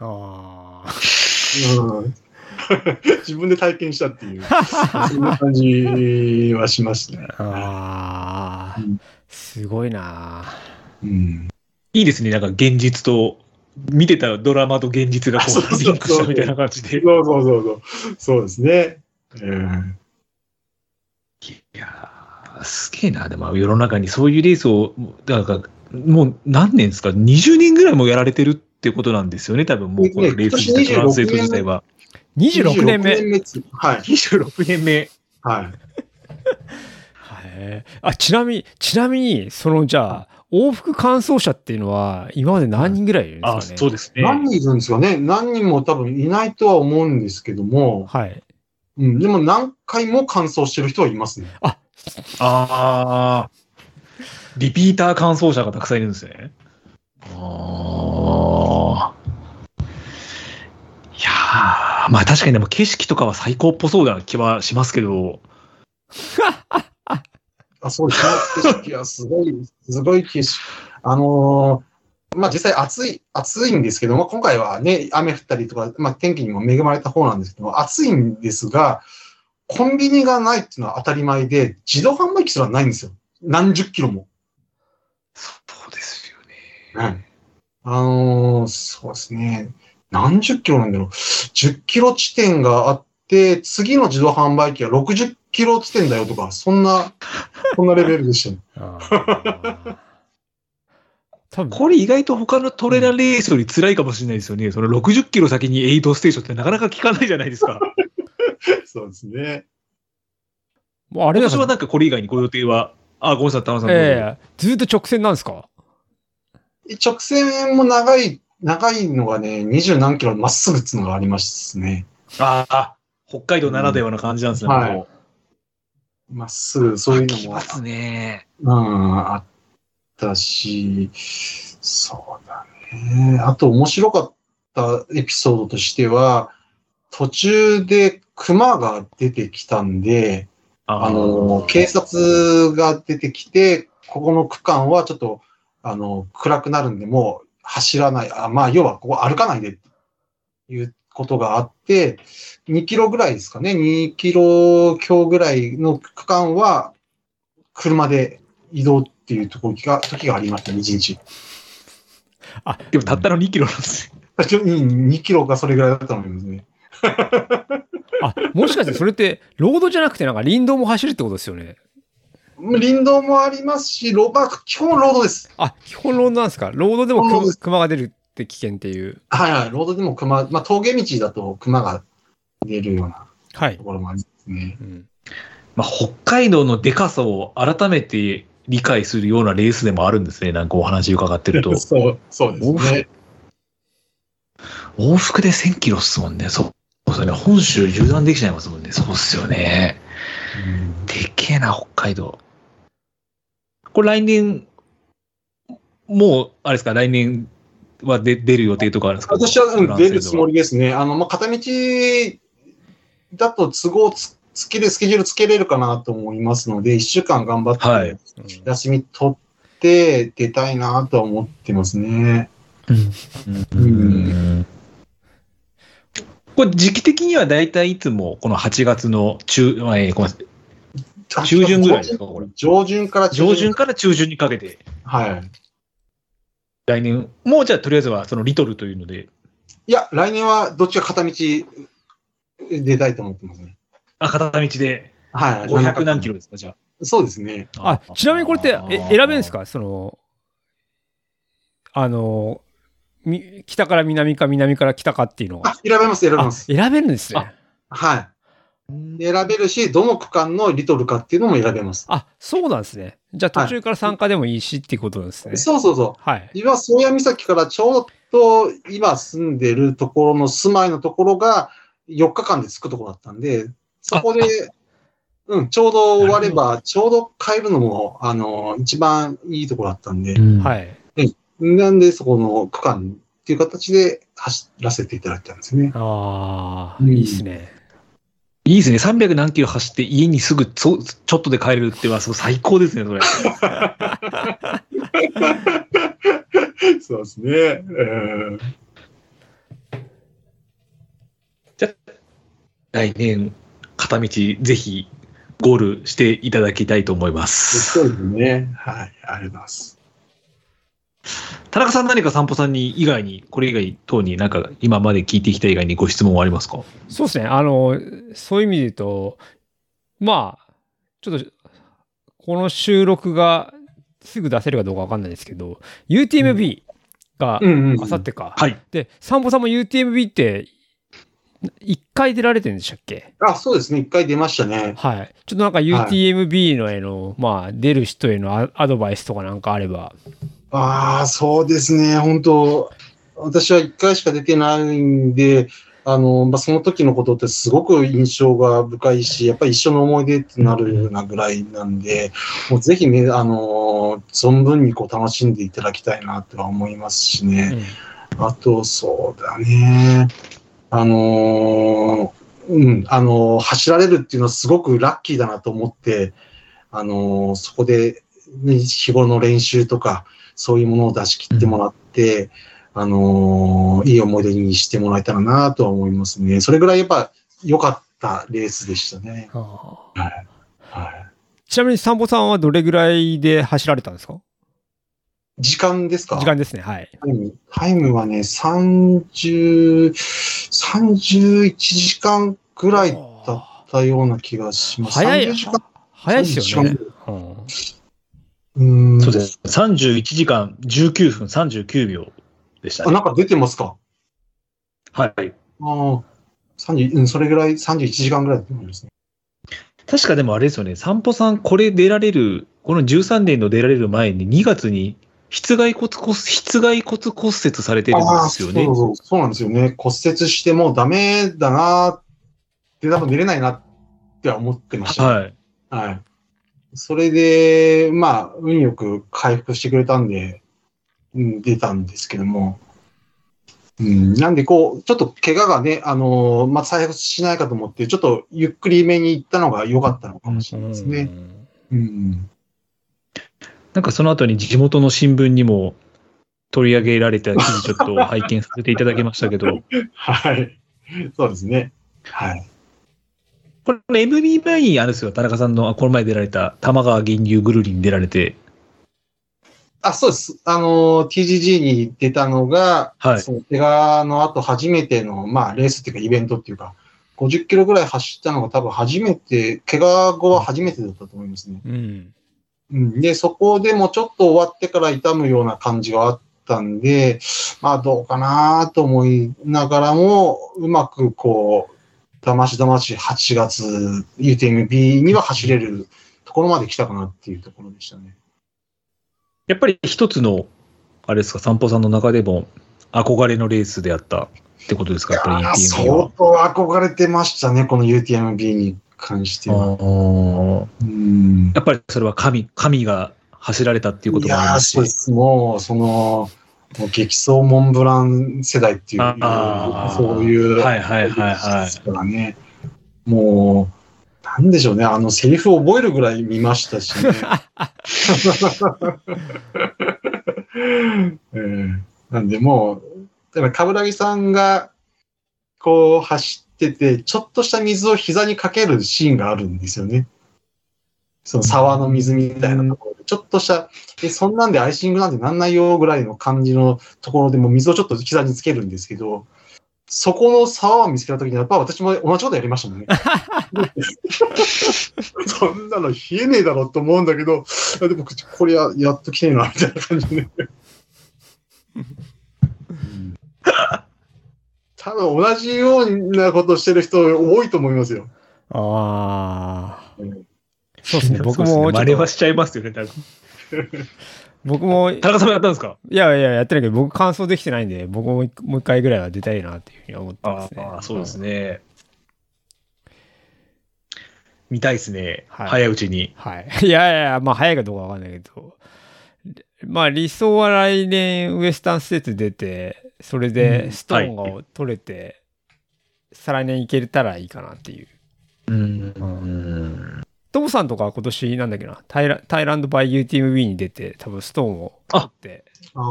自分で体験したっていう、そんな感じはしますね。 すごいな。 いいですね、なんか現実と、見てたドラマと現実がリンクしたみたいな感じで。 そうですね。 いやー、すげえな。でも世の中にそういうレースを、なんかもう何年ですか、20年ぐらいもやられてるってことなんですよね、多分もうこのレース自体、トランスレート自体は。 26年目。 はい。 26年目。 はい。 ちなみに、じゃあ、 往復完走者っていうのは、今まで何人ぐらいいるんですかね。 そうですね。 何人いるんですかね。何人も多分いないとは思うんですけども。 はい。 でも何回も完走してる人はいますね。 リピーター完走者がたくさんいるんですね。いやー、まあ確かにでも景色とかは最高っぽそうな気はしますけど。 そうです。景色はすごい景色。実際暑いんですけども、今回はね、雨降ったりとか、天気にも恵まれた方なんですけども、暑いんですが、コンビニがないっていうのは当たり前で、自動販売機すらないんですよ。何十キロも。 そうですよね。 そうですね。何十キロなんだろう。10キロ地点があって、次の自動販売機は60キロ地点だよとか、そんなレベルでしたね。 多分これ意外と他のトレランレースより辛いかもしれないですよね。その60キロ先にエイドステーションってなかなか聞かないじゃないですか。 そうですね。 もうあれ私はなんかこれ以外にご予定は、ごめんなさい、田中さん。 ずっと直線なんですか？ 直線も長いのがね、20何キロまっすぐっていうのがありますね。 北海道ならではの感じなんですね。 はい。まっすぐ、そういうのも。 きますね。 あったし、そうだね。あと面白かったエピソードとしては、途中で熊が出てきたんで、警察が出てきて、ここの区間はちょっと、暗くなるんで、もう走らない。要はここ歩かないでっていうことがあって、2キロぐらいですかね。2キロ強ぐらいの区間は、車で移動っていう時がありましたね、1日。 でもたったの2キロなんですね。2キロがそれぐらいだったと思いますね。 もしかしてそれって、ロードじゃなくてなんか林道も走るってことですよね。 林道もありますし、基本ロードです。 基本ロードなんですか？ロードでも熊が出るって危険っていう。 はいはい、ロードでも熊、峠道だと熊が出るようなところもありますね。 北海道のでかさを改めて理解するようなレースでもあるんですね。なんかお話伺ってると。 そうですね。 往復で1000キロっすもんね。そうですね。本州縦断できちゃいますもんね。そうっすよね。でけえな、北海道。これ来年、もう、あれですか、来年は出る予定とかあるんですか？ 私は出るつもりですね。片道だと都合スケジュールつけれるかなと思いますので、1週間頑張って、休み取って出たいなとは思ってますね。 これ時期的にはだいたいいつもこの8月の中旬ぐらいですか？これ上旬から中旬にかけて。 はい。 来年、もうじゃあとりあえずはそのリトルというので。 いや、来年はどっちか片道出たいと思ってますね。 片道で。 はい。 500何キロですか、じゃあ。 そうですね。 ちなみにこれって選べるんですか？北から南か南から北かっていうのは。 選べます。 選べるんですね。 はい。選べるし、どの区間のリトルかっていうのも選べます。 そうなんですね。じゃあ途中から参加でもいいしっていうことですね。 そう。はい。今、宗谷岬からちょうど今住んでるところの住まいのところが4日間で着くところだったんで、そこで、ちょうど終われば、ちょうど帰るのも、一番いいところだったんで、 はい。 なんでそこの区間っていう形で走らせていただいたんですね。 いいですね。 いいですね。300何キロ走って家にすぐちょっとで帰れるっては最高ですね、それ。 そうですね。 じゃあ、来年、片道ぜひゴールしていただきたいと思います。 そうですね。はい。ありがとうございます。 田中さん何か散歩さんに以外に、これ以外等になんか今まで聞いてきた以外にご質問はありますか？ そうですね。そういう意味で言うと、ちょっと、この収録がすぐ出せるかどうかわかんないですけど、UTMB があさってか。 はい。 で、散歩さんも UTMB って 1回出られてるんでしたっけ？ そうですね。1回出ましたね。 はい。ちょっとなんか UTMB のまあ、出る人へのアドバイスとかなんかあれば。 そうですね。本当私は1回しか出てないんで、その時のことってすごく印象が深いし、やっぱり一緒の思い出ってなるようなぐらいなんで、もうぜひね、存分に楽しんでいただきたいなとは思いますしね。あと、そうだね。走られるっていうのはすごくラッキーだなと思って、そこで、ね、日頃の練習とか、そういうものを出し切ってもらって、いい思い出にしてもらえたらなとは思いますね。それぐらいやっぱ良かったレースでしたね。 ちなみにサンボさんはどれぐらいで走られたんですか？ 時間ですか？ 時間ですね。はい。 タイムはね、31時間ぐらいだったような気がします。 早いですよね。 そうです。31時間19分39秒でしたね。 なんか出てますか？ はい。 それぐらい、31時間ぐらいだと思いますね。 確かでもあれですよね、散歩さん、この13年の出られる前に2月に膝蓋骨骨折されてるんですよね。 そうなんですよね。骨折してもうダメだなって多分出れないなって思ってました、ね。はい。それで、まあ、運よく回復してくれたんで、出たんですけども。なんでちょっと怪我がね、再発しないかと思って、ちょっとゆっくりめに行ったのが良かったのかもしれないですね。 なんかその後に地元の新聞にも取り上げられた記事ちょっと拝見させていただきましたけど。 はい。そうですね。はい。 これ MB9 あるんですよ。田中さんのこの前出られた玉川源流グルリに出られて。 そうです。TGG に出たのが、その怪我の後初めての、まあ、レースっていうかイベントっていうか、50キロぐらい走ったのが多分初めて、怪我後は初めてだったと思いますね。で、そこでもちょっと終わってから痛むような感じがあったんで、まあどうかなと思いながらも、うまくだまし8月 UTMB には走れるところまで来たかなっていうところでしたね。 やっぱり一つの、あれですか、散歩さんの中でも憧れのレースであったってことですか、やっぱり UTMB は。 相当憧れてましたね、この UTMB に関しては。 やっぱりそれは神が走られたっていうこともありますし。 そうです。もう激走モンブラン世代っていう、そういう。ですからね。もう、なんでしょうね。セリフを覚えるぐらい見ましたしね。なんでもう、だから冠城さんが、走ってて、ちょっとした水を膝にかけるシーンがあるんですよね。その沢の水みたいなところで、ちょっとした、そんなんでアイシングなんてなんないよぐらいの感じのところでも水をちょっと膝につけるんですけど、そこの沢を見つけたときに、やっぱ私も同じことやりましたもんね。そんなの冷えねえだろうと思うんだけど、でもこれやっと来てえな、みたいな感じで、ね。多分同じようなことしてる人多いと思いますよ。 そうですね。僕も真似はしちゃいますよね、多分。 僕も。 田中さんもやったんですか？ いや、やってないけど、僕完走できてないんで、僕ももう一回ぐらいは出たいなっていうふうに思ってますね。 そうですね。見たいですね。早いうちに。 いや、まあ早いかどうかわかんないけど、まあ理想は来年ウエスタンステーツ出て、それでストーンが取れて、再来年いけたらいいかなっていう。トモさんとかは今年なんだっけな、タイランドバイ UTMB に出て、多分ストーンを取って、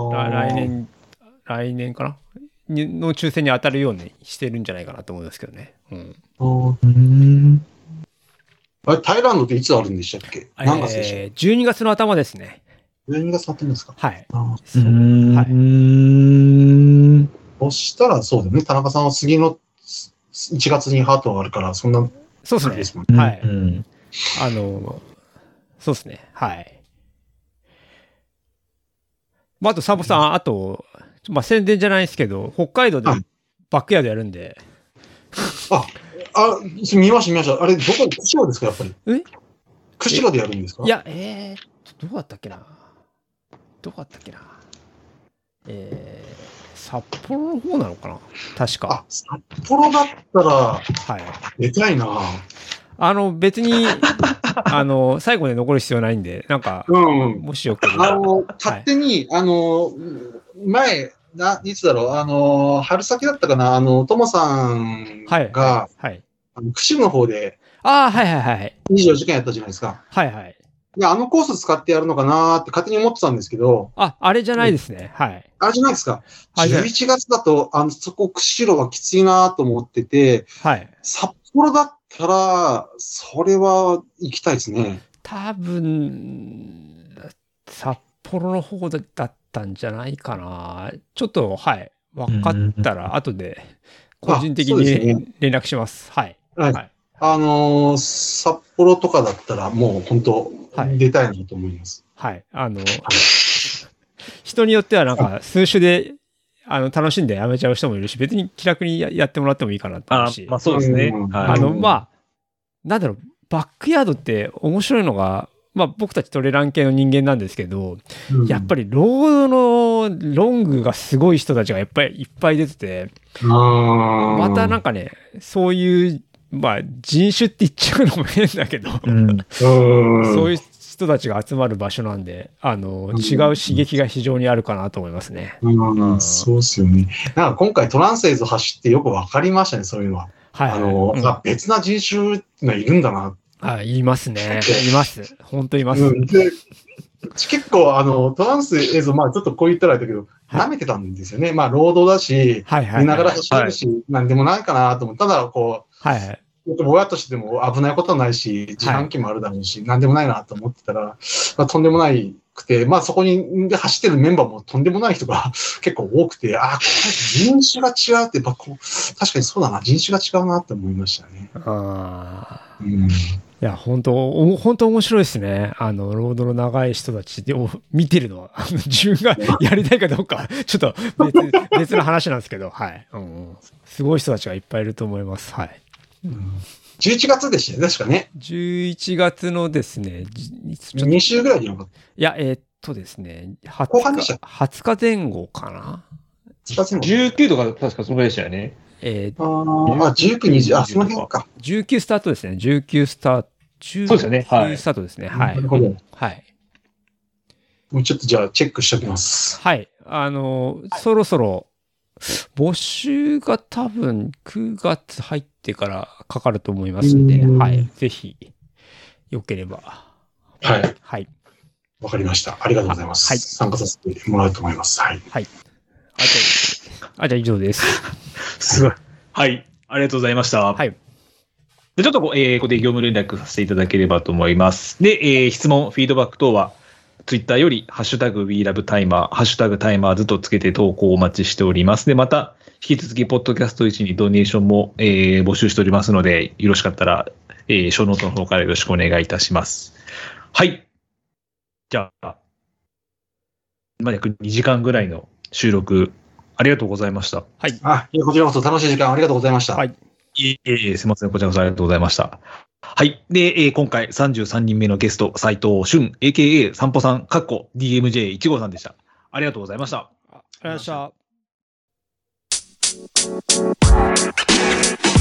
来年かなの抽選に当たるようにしてるんじゃないかなと思うんですけどね。 タイランドっていつあるんでしたっけ？何月でしたっけ ？12月の頭ですね。 12月の頭ですか？ はい。 そしたらそうだね。田中さんは次の1月にハートがあるから、そんな。 そうですね。はい。そうですね。はい。あと、サボさん、あと、宣伝じゃないですけど、北海道でバックヤードやるんで、 見ました。あれ、どこで、釧路ですか、やっぱり。釧路でやるんですか？ いや、どうだったっけな。札幌の方なのかな、確か。 札幌だったら、 はい。 出たいな。 別に、最後まで残る必要ないんで、なんか、もしよければ。 勝手に、前、いつだろう、春先だったかな、ともさんが、釧路の方で、24時間やったじゃないですか。 はいはい。 で、コース使ってやるのかなって勝手に思ってたんですけど。 あれじゃないですね。はい。 あれじゃないですか。11月だと、そこ、釧路はきついなと思ってて、 はい。 札幌だったら、それは行きたいですね。 多分、札幌の方だったんじゃないかな。ちょっと、はい。分かったら、後で、個人的に連絡します。はい。 はい。札幌とかだったら、もう本当、出たいなと思います。 はい。人によってはなんか、数種で、楽しんでやめちゃう人もいるし、別に気楽にやってもらってもいいかなと思うし。 まあそうですね。 なんだろう、バックヤードって面白いのが、僕たちトレラン系の人間なんですけど、やっぱりロードのロングがすごい人たちがいっぱい出てて、またなんかね、そういう、人種って言っちゃうのも変だけど、そういう人たちが集まる場所なんで、違う刺激が非常にあるかなと思いますね。 そうですよね。なんか今回トランセイズ走ってよく分かりましたね、そういうのは。別な人種がいるんだな。 いますね。います。本当います。 結構、トランス映像、ちょっとこう言ったらあれだけど、舐めてたんですよね。ロードだし、見ながら走るし、なんでもないかなと思った。ただ、親としても危ないことはないし、自販機もあるだろうし、なんでもないなと思ってたら、とんでもないくて、そこに走ってるメンバーもとんでもない人が結構多くて、これ人種が違うって、確かにそうだな、人種が違うなって思いましたね。 いや、本当面白いですね。ロードの長い人たちを見てるのは、自分がやりたいかどうか、ちょっと別の話なんですけど、はい。すごい人たちがいっぱいいると思います。はい。 11月でしたね、確かね。 11月のですね、 2週ぐらいにいや、ですね、 後半でした 20日前後かな。 19とか確かそのぐらいでしたよね。 19、20、その辺か。 19スタートですね。19スタート。 そうですよね。 はい。スタートですね。はい。なるほど。はい。 もうちょっとじゃあチェックしておきます。 はい。そろそろ、募集が多分9月入ってからかかると思いますんで、はい。ぜひ、よければ。 はい。 はい。 わかりました。ありがとうございます。はい。参加させてもらうと思います。はい。 はい。じゃあ以上です。 すごい。はい。ありがとうございました。はい。で、ちょっとここで業務連絡させていただければと思います。で、質問、フィードバック等は、ツイッターより、ハッシュタグ WeLoveTimer、ハッシュタグタイマーズとつけて投稿をお待ちしております。で、また、引き続き、ポッドキャスト1にドネーションも、募集しておりますので、よろしかったら、ショーノートの方からよろしくお願いいたします。はい。じゃあ、約2時間ぐらいの収録、ありがとうございました。 はい。 こちらこそ楽しい時間ありがとうございました。 はい。 すいません。こちらこそありがとうございました。はい。で、今回33人目のゲスト、斉藤俊、AKA 散歩さん、DMJ1 号さんでした。ありがとうございました。 ありがとうございました。